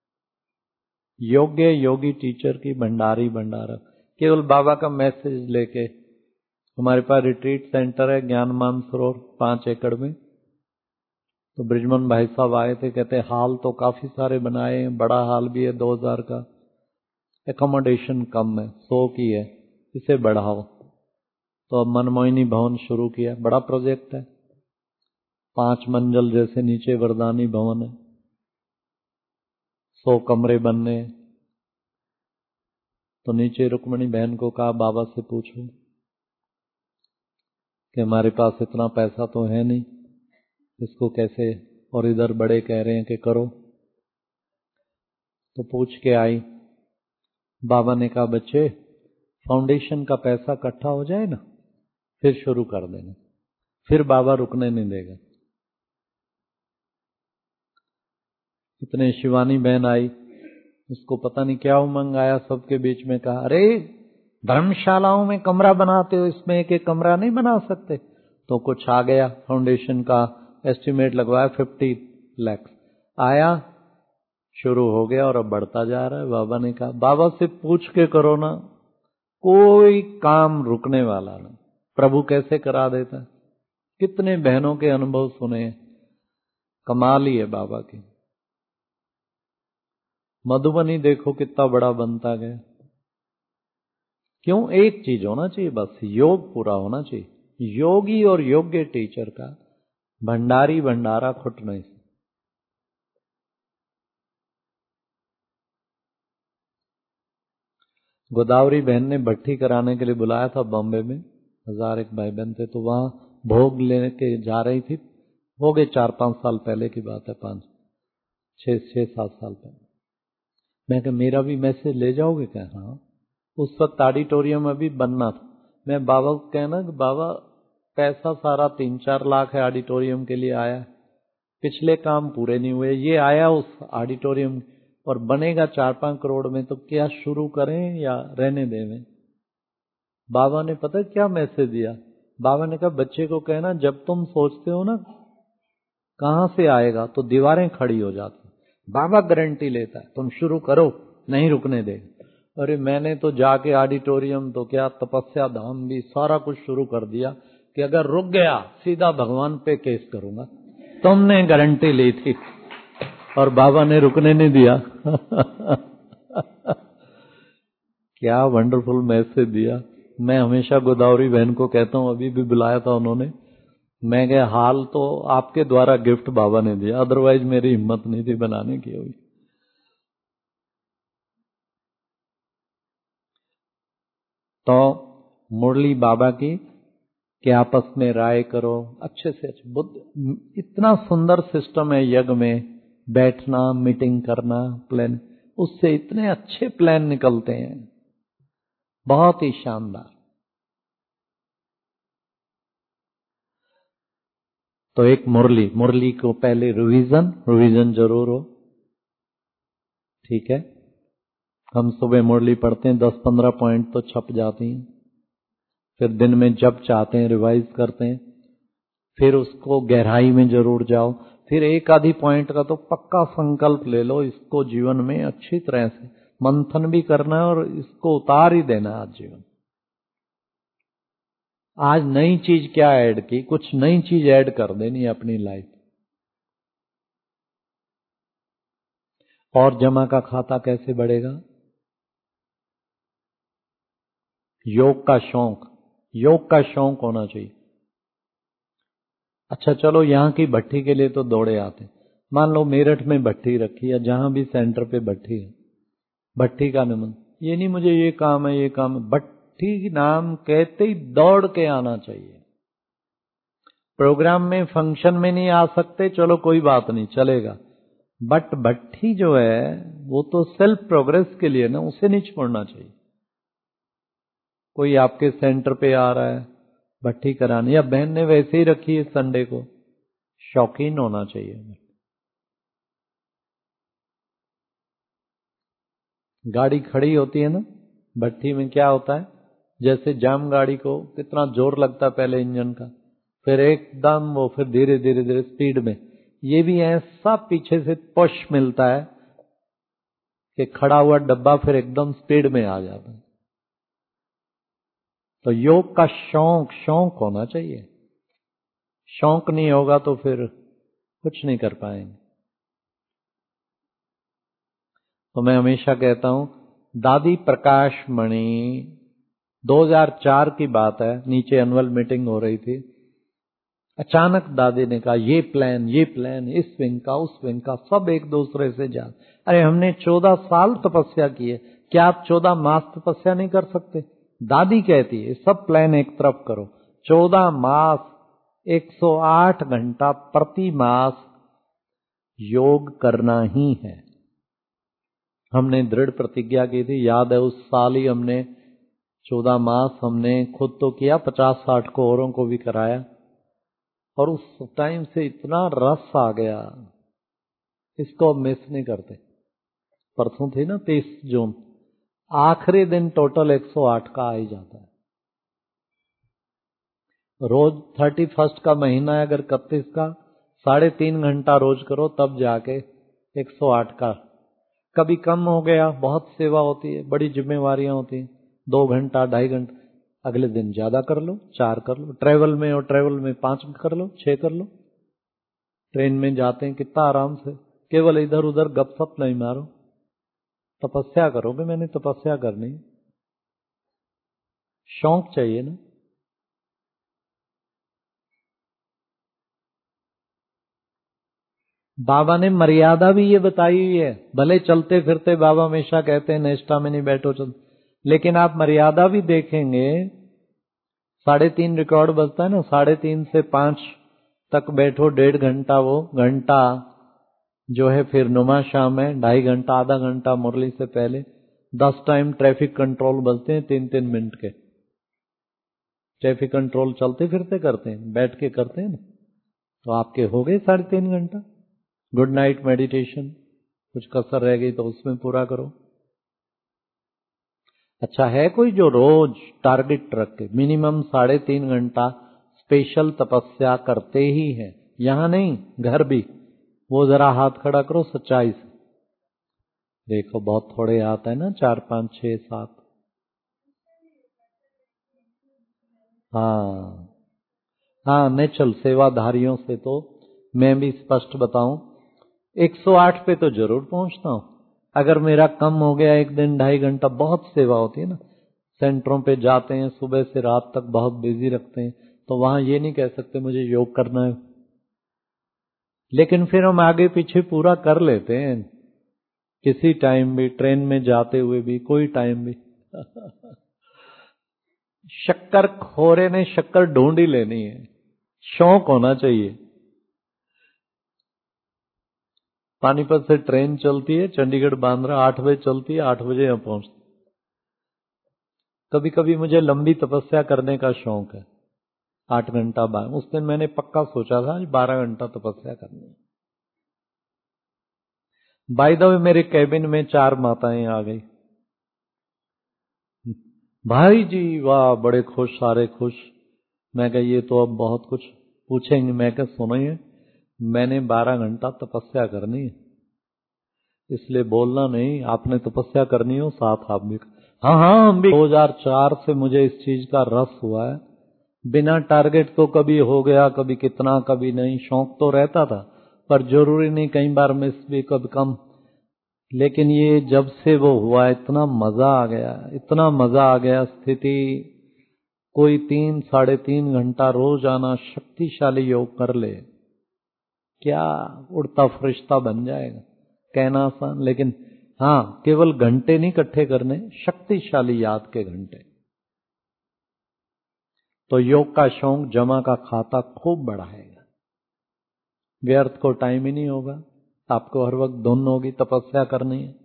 योग्य योगी टीचर की भंडारी भंडारा। केवल बाबा का मैसेज लेके। हमारे पास रिट्रीट सेंटर है ज्ञान मानसरोवर 5 एकड़ में। तो ब्रिजमन भाई साहब आए थे, कहते हाल तो काफी सारे बनाए हैं, बड़ा हाल भी है 2000 का, एकोमोडेशन कम है, 100 की है, इसे बढ़ाओ। तो अब मनमोहिनी भवन शुरू किया, बड़ा प्रोजेक्ट है, 5 मंजिल जैसे नीचे वरदानी भवन है, 100 कमरे बनने। तो नीचे रुक्मणी बहन को कहा बाबा से पूछो कि हमारे पास इतना पैसा तो है नहीं, इसको कैसे, और इधर बड़े कह रहे हैं कि करो। तो पूछ के आई। बाबा ने कहा बच्चे, फाउंडेशन का पैसा इकट्ठा हो जाए ना, फिर शुरू कर देना, फिर बाबा रुकने नहीं देगा। इतने शिवानी बहन आई, उसको पता नहीं क्या उमंग आया, सबके बीच में कहा अरे धर्मशालाओं में कमरा बनाते हो, इसमें एक एक कमरा नहीं बना सकते? तो कुछ आ गया, फाउंडेशन का एस्टिमेट लगवाया 50 लाख आया। शुरू हो गया और अब बढ़ता जा रहा है। बाबा ने कहा बाबा से पूछ के करो ना, कोई काम रुकने वाला नहीं। प्रभु कैसे करा देता है, कितने बहनों के अनुभव सुने, कमाल ही है बाबा की। मधुबनी देखो कितना बड़ा बनता गया। क्यों? एक चीज होना चाहिए बस, योग पूरा होना चाहिए। योगी और योग्य टीचर का भंडारी भंडारा खुट नहीं। गोदावरी बहन ने भट्ठी कराने के लिए बुलाया था बॉम्बे में, 1000 एक भाई बहन थे, तो वहां भोग लेके जा रही थी। हो गए 4-5 साल पहले की बात है, 5-6-7 साल पहले। मैं कहा मेरा भी मैसेज ले जाओगे क्या? हाँ। उस वक्त ऑडिटोरियम अभी बनना था। मैं बाबा को कहना कि बाबा पैसा सारा 3-4 लाख है ऑडिटोरियम के लिए आया, पिछले काम पूरे नहीं हुए, ये आया उस ऑडिटोरियम और बनेगा 4-5 करोड़ में, तो क्या शुरू करें या रहने दें? बाबा ने पता क्या मैसेज दिया? बाबा ने कहा बच्चे को कहना जब तुम सोचते हो ना कहां से आएगा तो दीवारें खड़ी हो जाती, बाबा गारंटी लेता है, तुम शुरू करो, नहीं रुकने देगा। अरे मैंने तो जाके ऑडिटोरियम तो क्या तपस्या धाम भी सारा कुछ शुरू कर दिया कि अगर रुक गया सीधा भगवान पे केस करूंगा। तुमने गारंटी ली थी और बाबा ने रुकने नहीं दिया। क्या वंडरफुल मैसेज दिया। मैं हमेशा गोदावरी बहन को कहता हूं, अभी भी बुलाया था उन्होंने, मैं कहा हाल तो आपके द्वारा गिफ्ट बाबा ने दिया, अदरवाइज मेरी हिम्मत नहीं थी बनाने की। अभी तो मुरली बाबा की कि आपस में राय करो, अच्छे से अच्छे। बुद्ध इतना सुंदर सिस्टम है यज्ञ में, बैठना, मीटिंग करना, प्लान, उससे इतने अच्छे प्लान निकलते हैं, बहुत ही शानदार। तो एक मुरली को पहले रिवीजन जरूर हो, ठीक है। हम सुबह मुरली पढ़ते हैं, 10-15 पॉइंट तो छप जाती हैं, फिर दिन में जब चाहते हैं रिवाइज करते हैं, फिर उसको गहराई में जरूर जाओ, फिर एक आधी पॉइंट का तो पक्का संकल्प ले लो, इसको जीवन में अच्छी तरह से मंथन भी करना है और इसको उतार ही देना आज जीवन। आज नई चीज क्या ऐड की, कुछ नई चीज ऐड कर देनी है अपनी लाइफ। और जमा का खाता कैसे बढ़ेगा? योग का शौक होना चाहिए। अच्छा चलो यहां की भट्ठी के लिए तो दौड़े आते, मान लो मेरठ में भट्ठी रखी है, जहां भी सेंटर पे भट्ठी है, भट्ठी का नमन, ये नहीं मुझे ये काम है, ये काम है, भट्ठी नाम कहते ही दौड़ के आना चाहिए। प्रोग्राम में फंक्शन में नहीं आ सकते, चलो कोई बात नहीं, चलेगा, बट भट्ठी जो है वो तो सेल्फ प्रोग्रेस के लिए ना, उसे नहीं छोड़ना चाहिए। कोई आपके सेंटर पे आ रहा है भट्ठी कराने, या बहन ने वैसे ही रखी है संडे को, शौकीन होना चाहिए। गाड़ी खड़ी होती है ना भट्ठी में, क्या होता है, जैसे जाम गाड़ी को कितना जोर लगता है पहले इंजन का, फिर एकदम वो फिर धीरे धीरे धीरे स्पीड में, ये भी ऐसा पीछे से पुश मिलता है कि खड़ा हुआ डब्बा फिर एकदम स्पीड में आ जाता है। तो योग का शौक होना चाहिए। शौक नहीं होगा तो फिर कुछ नहीं कर पाएंगे। तो मैं हमेशा कहता हूं, दादी प्रकाश मणि 2004 की बात है, नीचे एनुअल मीटिंग हो रही थी, अचानक दादी ने कहा ये प्लान, इस विंग का, उस विंग का, सब एक दूसरे से जान। अरे हमने 14 साल तपस्या की है, क्या आप 14 मास तपस्या नहीं कर सकते? दादी कहती है सब प्लान एक तरफ करो, 14 मास 108 घंटा प्रति मास योग करना ही है। हमने दृढ़ प्रतिज्ञा की थी, याद है उस साल ही हमने 14 मास हमने खुद तो किया, 50-60 को औरों को भी कराया, और उस टाइम से इतना रस आ गया, इसको अब मिस नहीं करते। परसों थी ना 30 जून, आखिरी दिन टोटल 108 का आ ही जाता है। रोज 31 का महीना अगर 31 का 3.5 घंटा रोज करो, तब जाके 108 का कभी कम हो गया, बहुत सेवा होती है, बड़ी जिम्मेवारियां होती हैं, 2 घंटा 2.5 घंटा, अगले दिन ज्यादा कर लो, 4 कर लो, ट्रेवल में और ट्रेवल में 5 कर लो, 6 कर लो। ट्रेन में जाते हैं कितना आराम से, केवल इधर उधर गपशप नहीं मारो, तपस्या करोगे, मैंने तपस्या करनी, शौक चाहिए ना। बाबा ने मर्यादा भी ये बताई हुई है, भले चलते फिरते बाबा हमेशा कहते हैं नेष्टा में नहीं बैठो चल, लेकिन आप मर्यादा भी देखेंगे, 3:30 रिकॉर्ड बजता है ना, 3:30 से 5 तक बैठो, 1.5 घंटा, वो घंटा जो है फिर नुमा शाम है, 2.5 घंटा, आधा घंटा मुरली से पहले, 10 टाइम ट्रैफिक कंट्रोल बजते हैं 3-3 मिनट के। ट्रैफिक कंट्रोल चलते फिरते करते हैं, बैठ के करते हैं ना, तो आपके हो गए 3.5 घंटा। गुड नाइट मेडिटेशन, कुछ कसर रह गई तो उसमें पूरा करो। अच्छा है कोई जो रोज टारगेट रख के मिनिमम 3.5 घंटा स्पेशल तपस्या करते ही है, यहां नहीं घर भी, वो जरा हाथ खड़ा करो सच्चाई से। देखो बहुत थोड़े हाथ है ना, 4, 5, 6, 7। हाँ हाँ, नेचुरल सेवाधारियों से तो मैं भी स्पष्ट बताऊं, 108 पे तो जरूर पहुंचता हूं। अगर मेरा कम हो गया 1 दिन 2.5 घंटा, बहुत सेवा होती है ना, सेंटरों पे जाते हैं सुबह से रात तक, बहुत बिजी रखते हैं, तो वहां ये नहीं कह सकते मुझे योग करना है, लेकिन फिर हम आगे पीछे पूरा कर लेते हैं, किसी टाइम भी, ट्रेन में जाते हुए भी, कोई टाइम भी। शक्कर खोरे ने शक्कर ढूंढ ही लेनी है, शौक होना चाहिए। पानीपत से ट्रेन चलती है, चंडीगढ़ बांद्रा 8 बजे चलती है, 8 बजे यहां पहुंचती। कभी कभी मुझे लंबी तपस्या करने का शौक है, 8 घंटा बाद। उस दिन मैंने पक्का सोचा था 12 घंटा तपस्या करनी है। बाय द वे मेरे कैबिन में 4 माताएं आ गई, भाई जी वाह, बड़े खुश, सारे खुश। मैं कहा ये तो अब बहुत कुछ पूछेंगे। मैं कहा सुनिए, मैंने 12 घंटा तपस्या करनी है, इसलिए बोलना नहीं, आपने तपस्या करनी हो साथ आप भी। हाँ हाँ हम भी। 2004 से मुझे इस चीज का रस हुआ है, बिना टारगेट तो कभी हो गया, कभी कितना, कभी नहीं, शौक तो रहता था, पर जरूरी नहीं, कई बार मिस भी, कभी कम। लेकिन ये जब से वो हुआ, इतना मजा आ गया, इतना मजा आ गया, स्थिति कोई 3-3.5 घंटा रोज आना, शक्तिशाली योग कर ले, क्या उड़ता फरिश्ता बन जाएगा। कहना आसान, लेकिन हाँ, केवल घंटे नहीं इकट्ठे करने, शक्तिशाली याद के घंटे। तो योग का शौक जमा का खाता खूब बढ़ाएगा, व्यर्थ को टाइम ही नहीं होगा, आपको हर वक्त धुन होगी, तपस्या करनी है।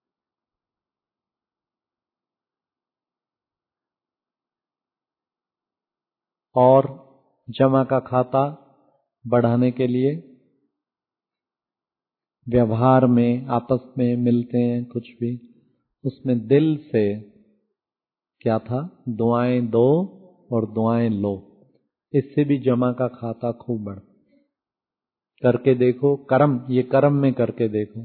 और जमा का खाता बढ़ाने के लिए व्यवहार में, आपस में मिलते हैं कुछ भी, उसमें दिल से, क्या था, दुआएं दो और दुआएं लो, इससे भी जमा का खाता खूब बढ़। करके देखो, कर्म, ये कर्म में करके देखो,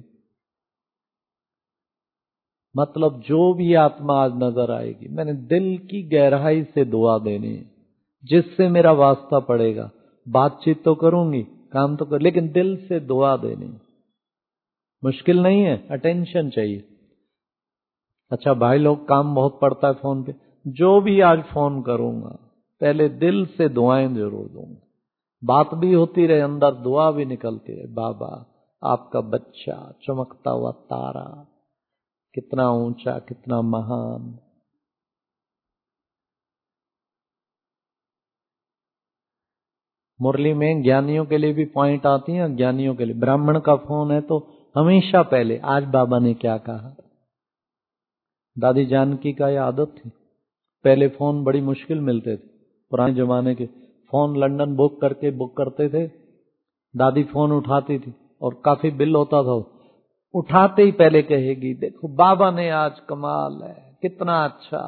मतलब जो भी आत्मा आज नजर आएगी, मैंने दिल की गहराई से दुआ देनी है, जिससे मेरा वास्ता पड़ेगा। बातचीत तो करूंगी, काम तो कर, लेकिन दिल से दुआ देनी। मुश्किल नहीं है, अटेंशन चाहिए। अच्छा भाई लोग, काम बहुत पड़ता है फोन पे, जो भी आज फोन करूंगा पहले दिल से दुआएं जरूर दूंगा, बात भी होती रहे, अंदर दुआ भी निकलती रहे। बाबा आपका बच्चा चमकता हुआ तारा, कितना ऊंचा, कितना महान। मुरली में ज्ञानियों के लिए भी पॉइंट आती हैं, ज्ञानियों के लिए। ब्राह्मण का फोन है तो हमेशा पहले, आज बाबा ने क्या कहा, दादी जानकी का यह आदत थी, पहले फोन बड़ी मुश्किल मिलते थे, पुराने जमाने के फोन लंदन बुक करते थे, दादी फोन उठाती थी और काफी बिल होता था, उठाते ही पहले कहेगी देखो बाबा ने आज कमाल है, कितना अच्छा,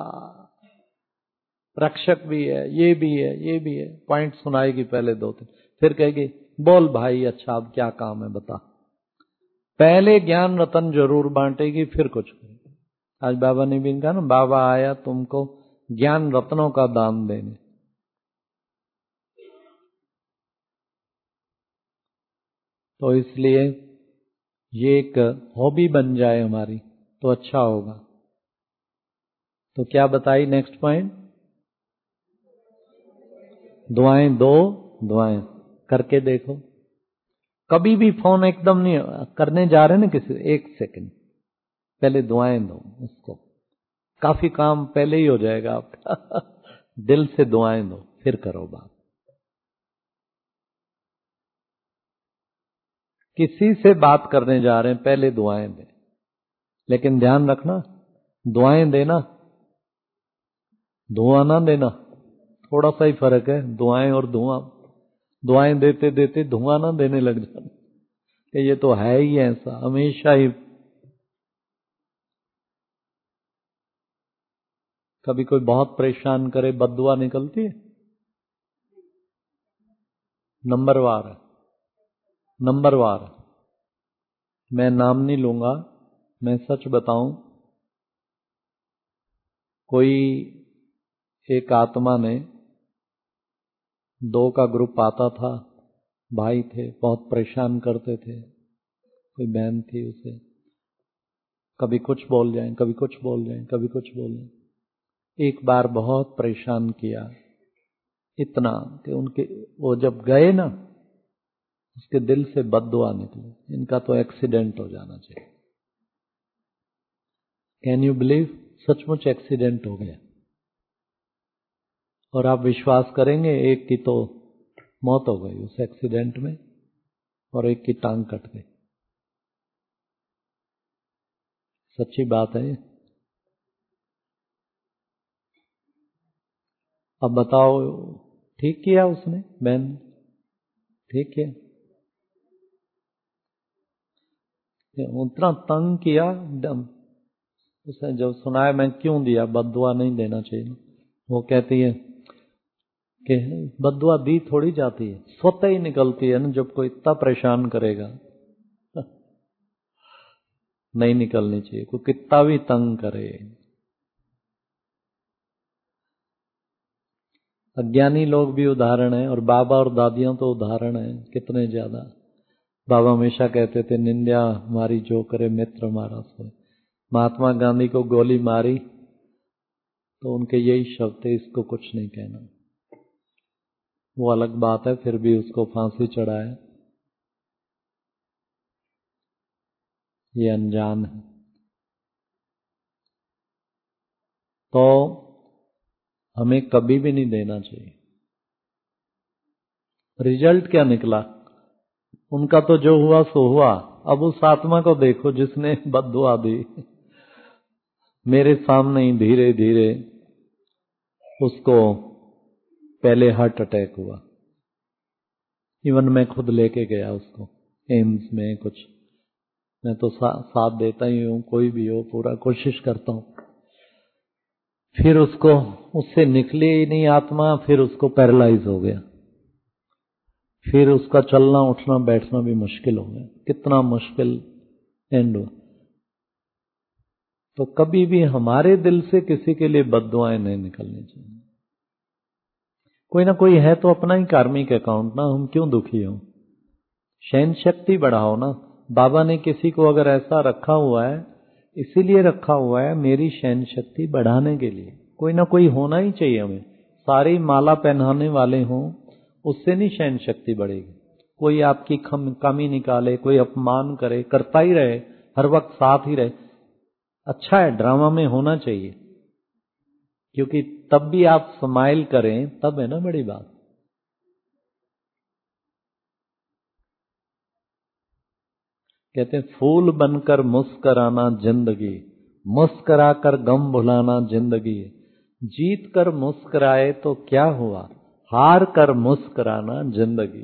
रक्षक भी है, ये भी है, ये भी है, पॉइंट सुनाएगी पहले 2-3, फिर कहेगी बोल भाई, अच्छा अब क्या काम है बता। पहले ज्ञान रतन जरूर बांटेगी, फिर कुछ करेगी। आज बाबा ने भी कहा ना, बाबा आया तुमको ज्ञान रत्नों का दान देने। तो इसलिए ये एक हॉबी बन जाए हमारी तो अच्छा होगा। तो क्या बताई नेक्स्ट पॉइंट? दुआएं दो, दुआएं करके देखो। कभी भी फोन एकदम नहीं करने जा रहे ना किसी, 1 सेकंड पहले दुआएं दो उसको, काफी काम पहले ही हो जाएगा आपका। दिल से दुआएं दो, फिर करो बात। किसी से बात करने जा रहे हैं पहले दुआएं दें, लेकिन ध्यान रखना दुआएं देना, धुआं ना देना। थोड़ा सा ही फर्क है दुआएं और धुआं। दुआएं देते देते धुआं ना देने लग जाना कि ये तो है ही ऐसा, हमेशा ही। कभी कोई बहुत परेशान करे, बद्दुआ निकलती है? नंबरवार है, नंबरवार। मैं नाम नहीं लूंगा, मैं सच बताऊं, कोई एक आत्मा ने, 2 का ग्रुप आता था, भाई थे, बहुत परेशान करते थे। कोई बहन थी, उसे कभी कुछ बोल जाएं, कभी कुछ बोल जाएं, कभी कुछ बोल जाएं। एक बार बहुत परेशान किया, इतना कि उनके वो जब गए ना, उसके दिल से बद्दुआ निकले, इनका तो एक्सीडेंट हो जाना चाहिए। Can you believe? सचमुच एक्सीडेंट हो गया। और आप विश्वास करेंगे, एक की तो मौत हो गई उस एक्सीडेंट में, और एक की टांग कट गई। सच्ची बात है। अब बताओ, ठीक किया उसने? बहन ठीक किया? उतना तंग किया, उसने जब सुनाया, मैं क्यों दिया, बद्दुआ नहीं देना चाहिए। वो कहती है कि बद्दुआ दी थोड़ी जाती है, स्वतः ही निकलती है ना, जब कोई इतना परेशान करेगा। नहीं निकलनी चाहिए, कोई कितना भी तंग करे। अज्ञानी लोग भी उदाहरण है, और बाबा और दादियां तो उदाहरण है कितने ज्यादा। बाबा हमेशा कहते थे, निंदा हमारी जो करे मित्र हमारा सोए। महात्मा गांधी को गोली मारी तो उनके यही शब्द थे, इसको कुछ नहीं कहना। वो अलग बात है, फिर भी उसको फांसी चढ़ाया। ये अनजान है। तो हमें कभी भी नहीं देना चाहिए। रिजल्ट क्या निकला? उनका तो जो हुआ सो हुआ। अब उस आत्मा को देखो जिसने बद्दुआ दी, मेरे सामने ही धीरे धीरे उसको पहले हार्ट अटैक हुआ। इवन मैं खुद लेके गया उसको एम्स में। कुछ मैं तो साथ देता ही हूँ, कोई भी हो, पूरा कोशिश करता हूँ। फिर उसको, उससे निकली ही नहीं आत्मा, फिर उसको पैरालाइज हो गया। फिर उसका चलना उठना बैठना भी मुश्किल हो गया। कितना मुश्किल एंड हुआ। तो कभी भी हमारे दिल से किसी के लिए बद्दुआएं नहीं निकलनी चाहिए। कोई ना कोई है तो अपना ही कार्मिक अकाउंट ना, हम क्यों दुखी हो? सहन शक्ति बढ़ाओ ना। बाबा ने किसी को अगर ऐसा रखा हुआ है, इसीलिए रखा हुआ है मेरी सहन शक्ति बढ़ाने के लिए। कोई ना कोई होना ही चाहिए हमें। सारी माला पहनाने वाले हों, उससे नहीं सहन शक्ति बढ़ेगी। कोई आपकी कमी निकाले, कोई अपमान करे, करता ही रहे, हर वक्त साथ ही रहे, अच्छा है, ड्रामा में होना चाहिए। क्योंकि तब भी आप स्माइल करें, तब है ना बड़ी बात। कहते हैं, फूल बनकर मुस्कराना जिंदगी, मुस्कराकर गम भुलाना जिंदगी। जीत कर मुस्कराए तो क्या हुआ, हार कर मुस्कराना जिंदगी।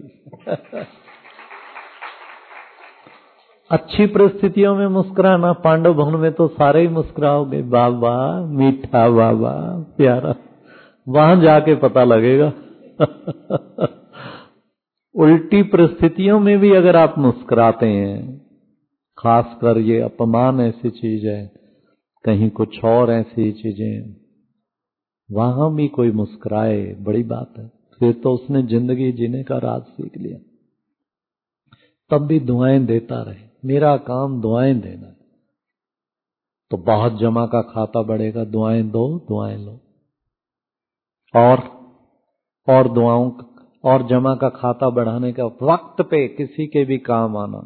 अच्छी परिस्थितियों में मुस्कुराना। पांडव भवन में तो सारे ही मुस्कुराओगे, बाबा मीठा, बाबा प्यारा। वहां जाके पता लगेगा। उल्टी परिस्थितियों में भी अगर आप मुस्कुराते हैं, खासकर ये अपमान ऐसी चीज है, कहीं कुछ और ऐसी चीजें, वहां भी कोई मुस्कुराए, बड़ी बात है। फिर तो उसने जिंदगी जीने का राज सीख लिया। तब भी दुआएं देता रहे, मेरा काम दुआएं देना है। तो बहुत जमा का खाता बढ़ेगा, दुआएं दो, दुआएं लो, और दुआओं और जमा का खाता बढ़ाने का वक्त पे किसी के भी काम आना,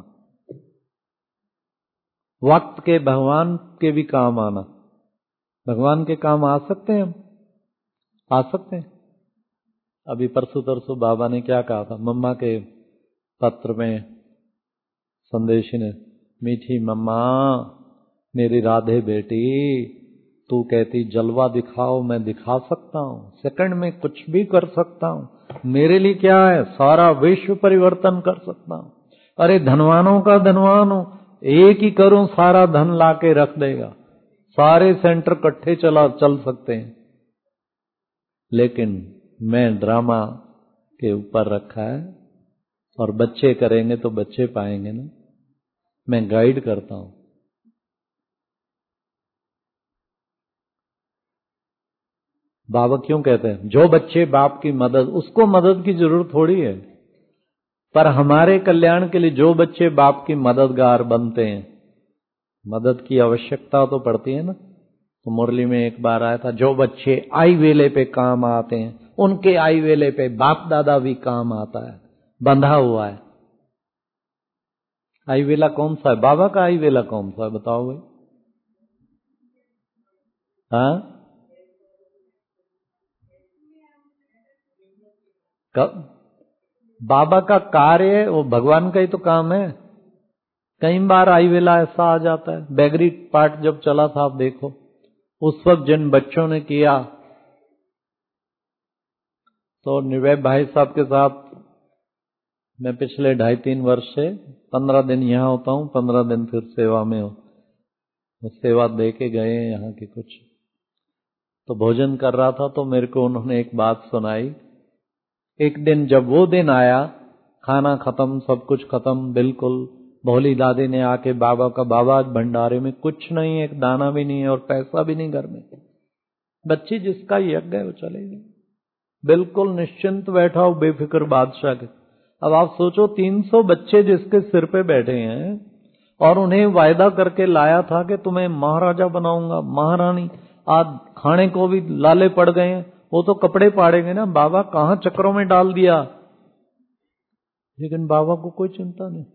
वक्त के भगवान के भी काम आना। भगवान के काम आ सकते हैं हम, आ सकते हैं। अभी परसों तरसों बाबा ने क्या कहा था, मम्मा के पत्र में संदेश ने, मीठी मम्मा मेरी राधे बेटी, तू कहती जलवा दिखाओ, मैं दिखा सकता हूं, सेकंड में कुछ भी कर सकता हूं, मेरे लिए क्या है, सारा विश्व परिवर्तन कर सकता हूं। अरे धनवानों का धनवान हूं, एक ही करूं सारा धन लाके रख देगा, सारे सेंटर इकट्ठे चल सकते हैं। लेकिन मैं ड्रामा के ऊपर रखा है, और बच्चे करेंगे तो बच्चे पाएंगे ना, मैं गाइड करता हूं। बाबा क्यों कहते हैं, जो बच्चे बाप की मदद, उसको मदद की जरूरत थोड़ी है, पर हमारे कल्याण के लिए जो बच्चे बाप की मददगार बनते हैं, मदद की आवश्यकता तो पड़ती है ना। तो मुरली में एक बार आया था, जो बच्चे आई वेले पे काम आते हैं, उनके आई वेले पे बाप दादा भी काम आता है, बंधा हुआ है। आई वेला कौन सा है, बाबा का आई वेला कौन सा है, बताओ भाई। हाँ, बाबा का कार्य वो भगवान का ही तो काम है। कई बार आई वेला ऐसा आ जाता है, बैगरी पार्ट जब चला था आप देखो, उस वक्त जिन बच्चों ने किया, तो निर्भय भाई साहब के साथ मैं पिछले 2.5-3 वर्ष से 15 दिन यहाँ होता हूँ, 15 दिन फिर सेवा में हो, वो सेवा दे के गए यहाँ की कुछ। तो भोजन कर रहा था तो मेरे को उन्होंने एक बात सुनाई। एक दिन जब वो दिन आया, खाना खत्म, सब कुछ खत्म, बिल्कुल भोली दादी ने आके बाबा का, बाबा आज भंडारे में कुछ नहीं, एक दाना भी नहीं है और पैसा भी नहीं घर में। बच्ची जिसका यज्ञ है वो चले गए, बिल्कुल निश्चिंत बैठा हो, बेफिक्र बादशाह के। अब आप सोचो 300 बच्चे जिसके सिर पे बैठे हैं, और उन्हें वायदा करके लाया था कि तुम्हें महाराजा बनाऊंगा, महारानी, आज खाने को भी लाले पड़ गए हैं, वो तो कपड़े पाड़ेंगे ना, बाबा कहां चक्रों में डाल दिया। लेकिन बाबा को कोई चिंता नहीं।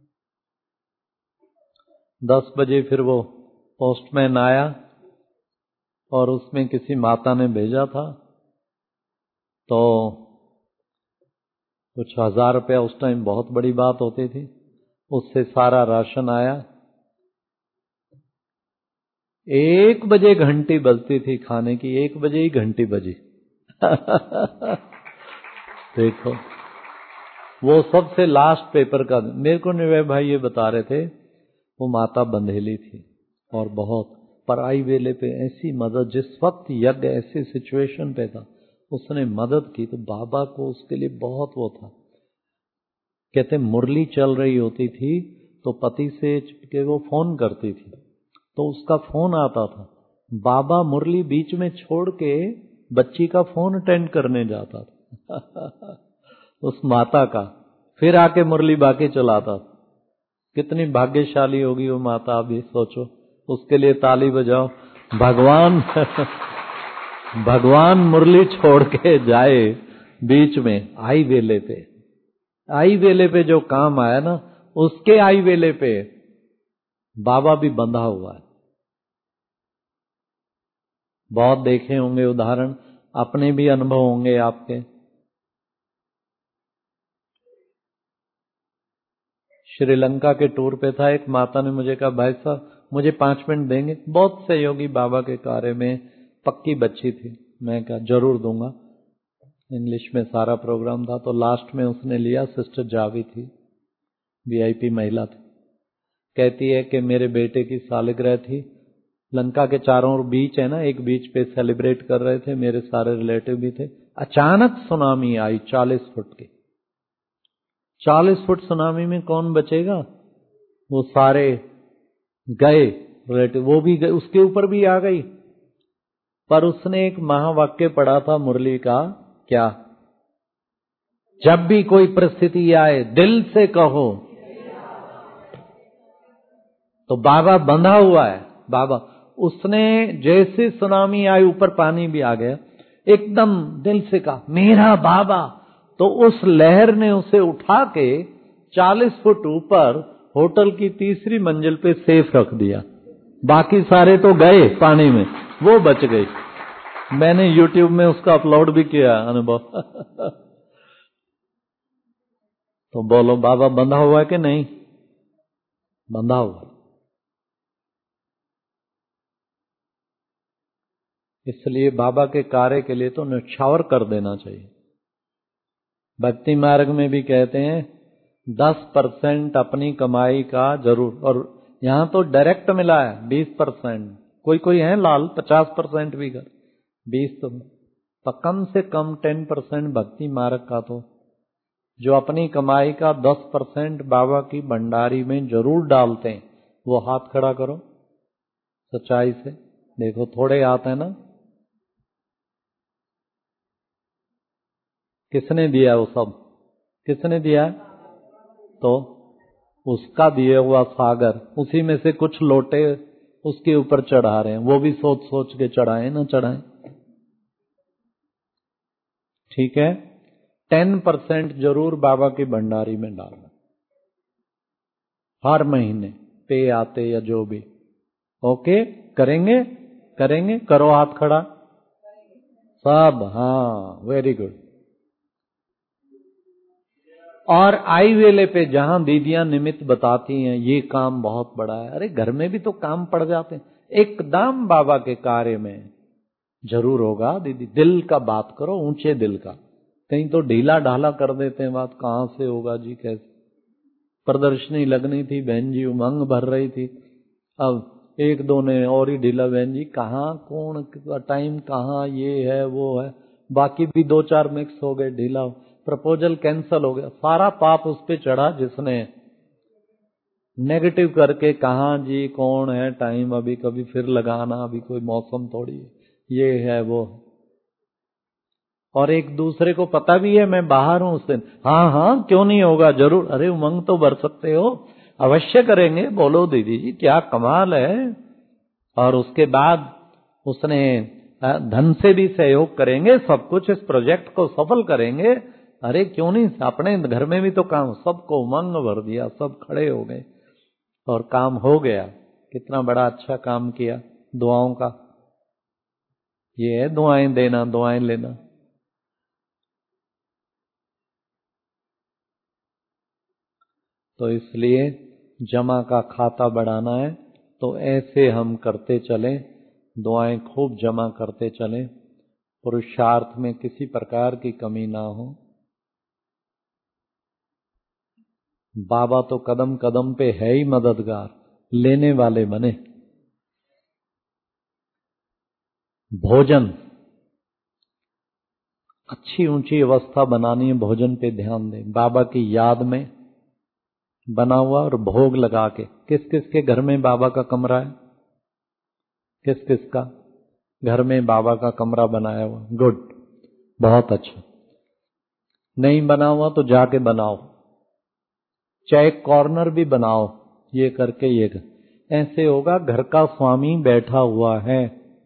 10 बजे फिर वो पोस्टमैन आया, और उसमें किसी माता ने भेजा था, तो कुछ 1000 रुपया उस टाइम बहुत बड़ी बात होती थी, उससे सारा राशन आया। 1 बजे घंटी बजती थी खाने की, 1 बजे ही घंटी बजी। देखो, वो सबसे लास्ट पेपर का, मेरे को निर्भय भाई ये बता रहे थे, वो माता बंधेली थी और बहुत, पर आई वेले पे ऐसी मदद, जिस वक्त यज्ञ ऐसी सिचुएशन पे था उसने मदद की, तो बाबा को उसके लिए बहुत वो था। कहते मुरली चल रही होती थी तो पति से के वो फोन करती थी, तो उसका फोन आता था, बाबा मुरली बीच में छोड़ के बच्ची का फोन अटेंड करने जाता था। उस माता का, फिर आके मुरली बाकी चलाता था। कितनी भाग्यशाली होगी वो माता, अभी सोचो, उसके लिए ताली बजाओ। भगवान भगवान मुरली छोड़ के जाए बीच में आई वेले पे, आई वेले पे जो काम आया ना, उसके आई वेले पे बाबा भी बंधा हुआ है। बहुत देखे होंगे उदाहरण, अपने भी अनुभव होंगे आपके। श्रीलंका के टूर पे था, एक माता ने मुझे कहा, भाई साहब मुझे 5 मिनट देंगे, बहुत सहयोगी बाबा के कार्य में, पक्की बच्ची थी। मैं कहा जरूर दूंगा। इंग्लिश में सारा प्रोग्राम था, तो लास्ट में उसने लिया, सिस्टर जावी थी, वीआईपी महिला थी। कहती है कि मेरे बेटे की सालगिरह थी, लंका के चारों ओर बीच है ना, एक बीच पे सेलिब्रेट कर रहे थे, मेरे सारे रिलेटिव भी थे। अचानक सुनामी आई 40 फुट की। 40 फुट सुनामी में कौन बचेगा? वो सारे गए रिलेटिव, वो भी गए, उसके ऊपर भी आ गई। पर उसने एक महावाक्य पढ़ा था मुरली का, क्या? जब भी कोई परिस्थिति आए दिल से कहो। तो बाबा बंधा हुआ है, बाबा उसने जैसे सुनामी आई, ऊपर पानी भी आ गया, एकदम दिल से कहा मेरा बाबा। तो उस लहर ने उसे उठा के 40 फुट ऊपर होटल की तीसरी मंजिल पे सेफ रख दिया। बाकी सारे तो गए पानी में, वो बच गई। मैंने YouTube में उसका अपलोड भी किया अनुभव। तो बोलो बाबा बंधा हुआ है कि नहीं? बंधा हुआ। इसलिए बाबा के कार्य के लिए तो न्यौछावर कर देना चाहिए। भक्ति मार्ग में भी कहते हैं 10% अपनी कमाई का जरूर, और यहां तो डायरेक्ट मिला है 20%। कोई कोई है लाल 50% भी कर, 20 तो कम से कम 10% भक्ति मार्ग का, तो जो अपनी कमाई का 10% बाबा की भंडारी में जरूर डालते हैं, वो हाथ खड़ा करो सच्चाई से। देखो थोड़े हाथ है ना, किसने दिया वो सब? किसने दिया? तो उसका दिया हुआ सागर, उसी में से कुछ लोटे उसके ऊपर चढ़ा रहे हैं, वो भी सोच सोच के चढ़ाए ना चढ़ाए। ठीक है, 10% जरूर बाबा की भंडारी में डालना हर महीने, पे आते या जो भी। ओके, करेंगे? करेंगे? करो हाथ खड़ा सब। हाँ, वेरी गुड। और आई वेले पे जहां दीदियां निमित्त बताती हैं ये काम बहुत बड़ा है, अरे घर में भी तो काम पड़ जाते हैं, एकदम बाबा के कार्य में जरूर होगा। दीदी दिल का बात करो, ऊंचे दिल का। कहीं तो ढीला ढाला कर देते हैं बात, कहां से होगा जी, कैसे? प्रदर्शनी लगनी थी, बहन जी उमंग भर रही थी, अब एक दो ने और ही ढीला, बहन जी कहाँ, कौन टाइम कहाँ, ये है वो है, बाकी भी 2-4 मिक्स हो गए, ढीला, प्रपोजल कैंसल हो गया। सारा पाप उस पे चढ़ा जिसने नेगेटिव करके कहा जी कौन है, टाइम अभी कभी फिर लगाना, अभी कोई मौसम थोड़ी है, ये है वो। और एक दूसरे को पता भी है मैं बाहर हूं उस दिन, हाँ हाँ क्यों नहीं होगा, जरूर, अरे उमंग तो भर सकते हो, अवश्य करेंगे, बोलो दीदी जी क्या कमाल है। और उसके बाद उसने धन से भी सहयोग करेंगे, सब कुछ इस प्रोजेक्ट को सफल करेंगे, अरे क्यों नहीं, अपने घर में भी तो काम, सबको उमंग भर दिया, सब खड़े हो गए और काम हो गया। कितना बड़ा अच्छा काम किया दुआओं का। ये है दुआएं देना, दुआएं लेना। तो इसलिए जमा का खाता बढ़ाना है, तो ऐसे हम करते चलें, दुआएं खूब जमा करते चलें, पुरुषार्थ में किसी प्रकार की कमी ना हो। बाबा तो कदम कदम पे है ही मददगार, लेने वाले बने। भोजन अच्छी ऊंची अवस्था बनानी है, भोजन पे ध्यान दें, बाबा की याद में बना हुआ और भोग लगा के। किस किस के घर में बाबा का कमरा है? किस किस का घर में बाबा का कमरा बनाया हुआ? गुड, बहुत अच्छा। नहीं बना हुआ तो जाके बनाओ, चाहे कॉर्नर भी बनाओ, ये करके ये कर। ऐसे होगा घर का स्वामी बैठा हुआ है,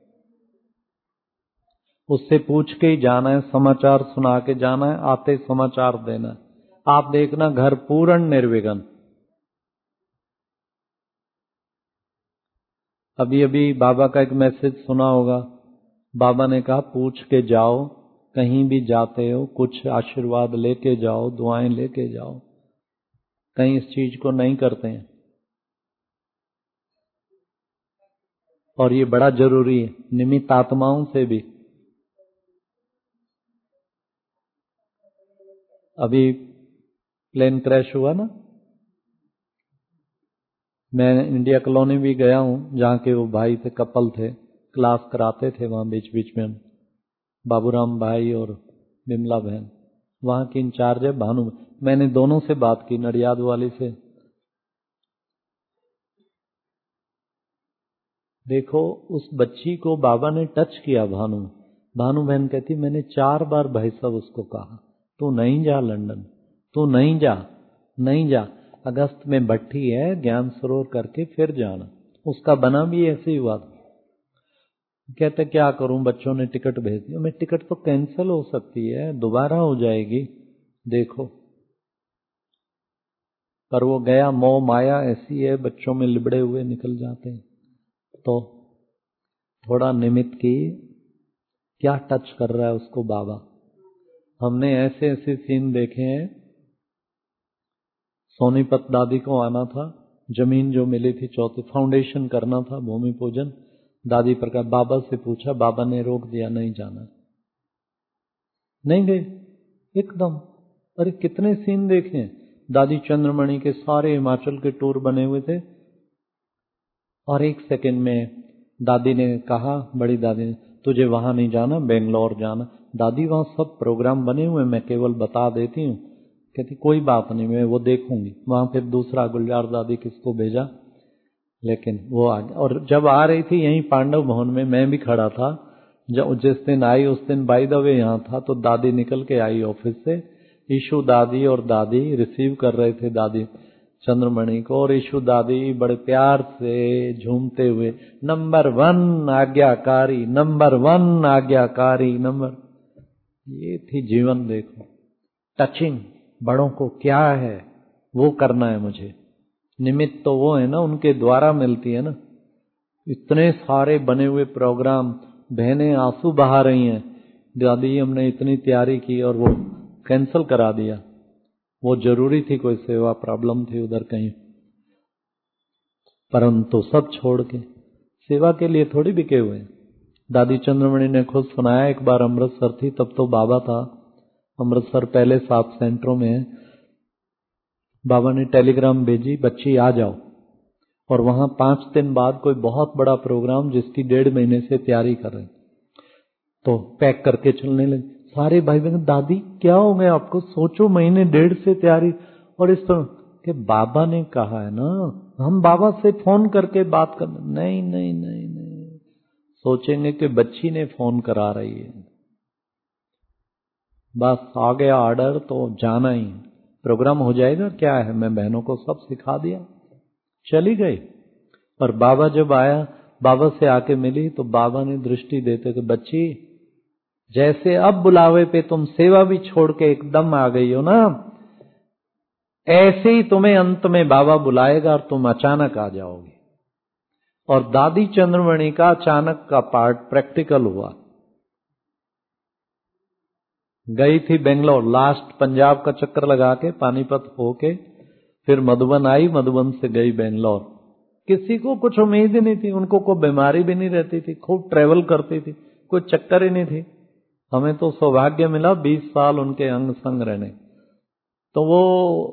उससे पूछ के ही जाना है, समाचार सुना के जाना है, आते समाचार देना है। आप देखना घर पूर्ण निर्विघ्न। अभी अभी बाबा का एक मैसेज सुना होगा, बाबा ने कहा पूछ के जाओ, कहीं भी जाते हो कुछ आशीर्वाद लेके जाओ, दुआएं लेके जाओ। कहीं इस चीज को नहीं करते हैं, और ये बड़ा जरूरी है निमित्त आत्माओं से भी। अभी प्लेन क्रैश हुआ ना, मैं इंडिया कॉलोनी भी गया हूं, जहाँ के वो भाई थे, कपल थे, क्लास कराते थे वहां बीच बीच में, बाबूराम भाई और बिमला बहन, वहां की इंचार्ज है भानु। मैंने दोनों से बात की, नडियाद वाली से, देखो उस बच्ची को बाबा ने टच किया। भानु बहन कहती मैंने 4 बार भाई साहब उसको कहा तू नहीं जा लंदन, तू नहीं जा, नहीं जा। अगस्त में भट्टी है, ज्ञान सरोवर करके फिर जाना। उसका बना भी ऐसे ही हुआ। कहते क्या करूं, बच्चों ने टिकट भेज दिया। मैं टिकट तो कैंसिल हो सकती है, दोबारा हो जाएगी, देखो। पर वो गया, मोह माया ऐसी है, बच्चों में लिबड़े हुए निकल जाते हैं। तो थोड़ा निमित्त की क्या टच कर रहा है उसको बाबा। हमने ऐसे ऐसे सीन देखे हैं। सोनीपत दादी को आना था, जमीन जो मिली थी चौथी, फाउंडेशन करना था, भूमि पूजन। दादी प्रकाश बाबा से पूछा, बाबा ने रोक दिया, नहीं जाना, नहीं गए एकदम। अरे कितने सीन देखे। दादी चंद्रमणि के सारे हिमाचल के टूर बने हुए थे और 1 सेकंड में दादी ने कहा, बड़ी दादी ने, तुझे वहां नहीं जाना, बेंगलोर जाना। दादी वहां सब प्रोग्राम बने हुए, मैं केवल बता देती हूँ। कहती कोई बात नहीं, मैं वो देखूंगी। वहां फिर दूसरा गुलजार दादी किसको भेजा, लेकिन वो आ गया। और जब आ रही थी यहीं पांडव भवन में, मैं भी खड़ा था। जब जिस दिन आई उस दिन बाय द वे यहाँ था, तो दादी निकल के आई ऑफिस से। ईशु दादी और दादी रिसीव कर रहे थे दादी चंद्रमणि को, और ईशु दादी बड़े प्यार से झूमते हुए, नंबर 1 आज्ञाकारी, नंबर 1 आज्ञाकारी, नंबर। ये थी जीवन। देखो टचिंग, बड़ों को क्या है वो करना है मुझे। निमित्त तो वो है ना, उनके द्वारा मिलती है ना। इतने सारे बने हुए प्रोग्राम, बहनें आंसू बहा रही हैं, दादी हमने इतनी तैयारी की और वो कैंसिल करा दिया। वो जरूरी थी, कोई सेवा प्रॉब्लम थी उधर कहीं, परंतु सब छोड़ के सेवा के लिए थोड़ी बिके हुए। दादी चंद्रमणि ने खुद सुनाया, एक बार अमृतसर थी, तब तो बाबा था अमृतसर, पहले 7 सेंटरों में। बाबा ने टेलीग्राम भेजी, बच्ची आ जाओ। और वहां 5 दिन बाद कोई बहुत बड़ा प्रोग्राम जिसकी 1.5 महीने से तैयारी कर रहे, तो पैक करके चलने लगे। सारे भाई बहन, दादी क्या हो गया आपको, सोचो महीने 1.5 से तैयारी। और इस तरह के बाबा ने कहा है ना, हम बाबा से फोन करके बात करना, नहीं नहीं नहीं नहीं, सोचेंगे कि बच्ची ने फोन करा रही है। बस आ गया ऑर्डर तो जाना ही, प्रोग्राम हो जाएगा, क्या है, मैं बहनों को सब सिखा दिया, चली गई। और बाबा जब आया, बाबा से आके मिली, तो बाबा ने दृष्टि देते कि बच्ची, जैसे अब बुलावे पे तुम सेवा भी छोड़ के एकदम आ गई हो ना, ऐसे ही तुम्हें अंत में बाबा बुलाएगा और तुम अचानक आ जाओगे। और दादी चंद्रमणि का अचानक का पार्ट प्रैक्टिकल हुआ। गई थी बेंगलोर, लास्ट पंजाब का चक्कर लगा के, पानीपत होके फिर मधुबन आई, मधुबन से गई बेंगलोर। किसी को कुछ उम्मीद ही नहीं थी, उनको कोई बीमारी भी नहीं रहती थी, खूब ट्रेवल करती थी, कोई चक्कर ही नहीं थी। हमें तो सौभाग्य मिला 20 साल उनके अंग संग रहने। तो वो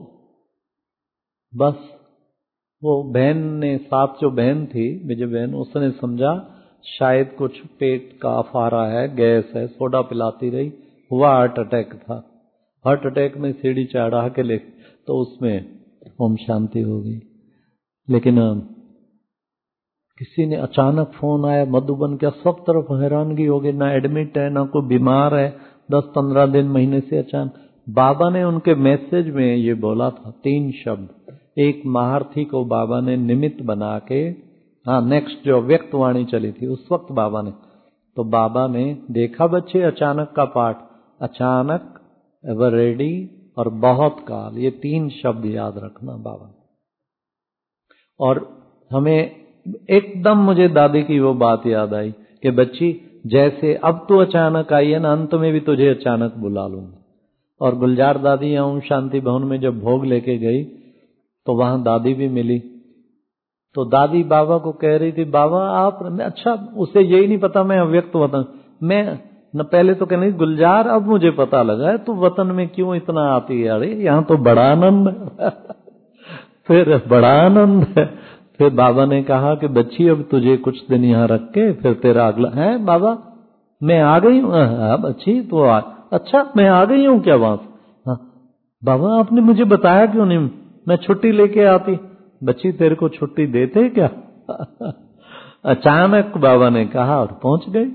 बस वो बहन ने, साथ जो बहन थी विजय बहन, उसने समझा शायद कुछ पेट काफ आ रहा है, गैस है, सोडा पिलाती रही, हुआ हार्ट अटैक था। हार्ट अटैक में सीढ़ी चढ़ा के ले, तो उसमें ओम शांति हो गई। लेकिन किसी ने अचानक फोन आया मधुबन का, सब तरफ हैरानगी हो गई, ना एडमिट है ना कोई बीमार है, 10-15 दिन महीने से अचानक। बाबा ने उनके मैसेज में ये बोला था 3 शब्द। एक महारथी को बाबा ने निमित्त बना के, हाँ नेक्स्ट जो व्यक्तवाणी चली थी उस वक्त बाबा ने, तो बाबा ने देखा बच्चे अचानक का पाठ, अचानक, एवर रेडी और बहुत काल, ये 3 शब्द याद रखना बाबा। और हमें एकदम, मुझे दादी की वो बात याद आई कि बच्ची, जैसे अब तो अचानक आई है ना, अंत में भी तुझे अचानक बुला लूंगा। और गुलजार दादी ओम शांति भवन में जब भोग लेके गई, तो वहां दादी भी मिली। तो दादी बाबा को कह रही थी, बाबा आप, अच्छा उसे यही नहीं पता मैं अव्यक्त वतन, मैं न पहले तो कहने गुलजार, अब मुझे पता लगा है तो वतन में क्यों इतना आती है, अरे यहाँ तो बड़ा आनंद है। फिर बड़ा आनंद है। फिर बाबा ने कहा कि बच्ची अब तुझे कुछ दिन यहाँ रख के फिर तेरा अगला है। बाबा मैं आ गई हूँ, बच्ची तो अच्छा मैं आ गई हूँ क्या वहां से? बाबा आपने मुझे बताया क्यों नहीं, मैं छुट्टी लेके आती। बच्ची तेरे को छुट्टी देते क्या? अचानक बाबा ने कहा और पहुंच गए।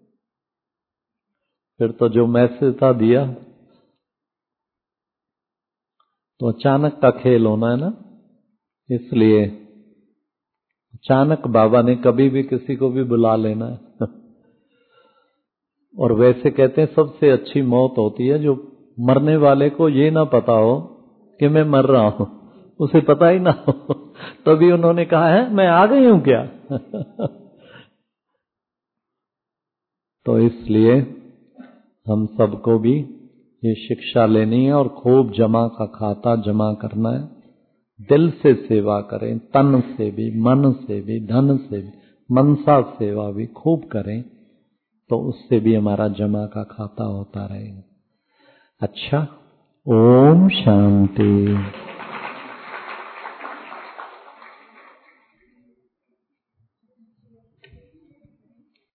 फिर तो जो मैसेज था दिया, तो अचानक का खेल होना है ना, इसलिए अचानक बाबा ने कभी भी किसी को भी बुला लेना है। और वैसे कहते हैं सबसे अच्छी मौत होती है जो मरने वाले को ये ना पता हो कि मैं मर रहा हूं, उसे पता ही ना हो, तभी उन्होंने कहा है मैं आ गई हूं क्या। तो इसलिए हम सबको भी ये शिक्षा लेनी है और खूब जमा का खाता जमा करना है। दिल से सेवा करें, तन से भी, मन से भी, धन से भी, मनसा सेवा भी खूब करें, तो उससे भी हमारा जमा का खाता होता रहेगा। अच्छा, ओम शांति।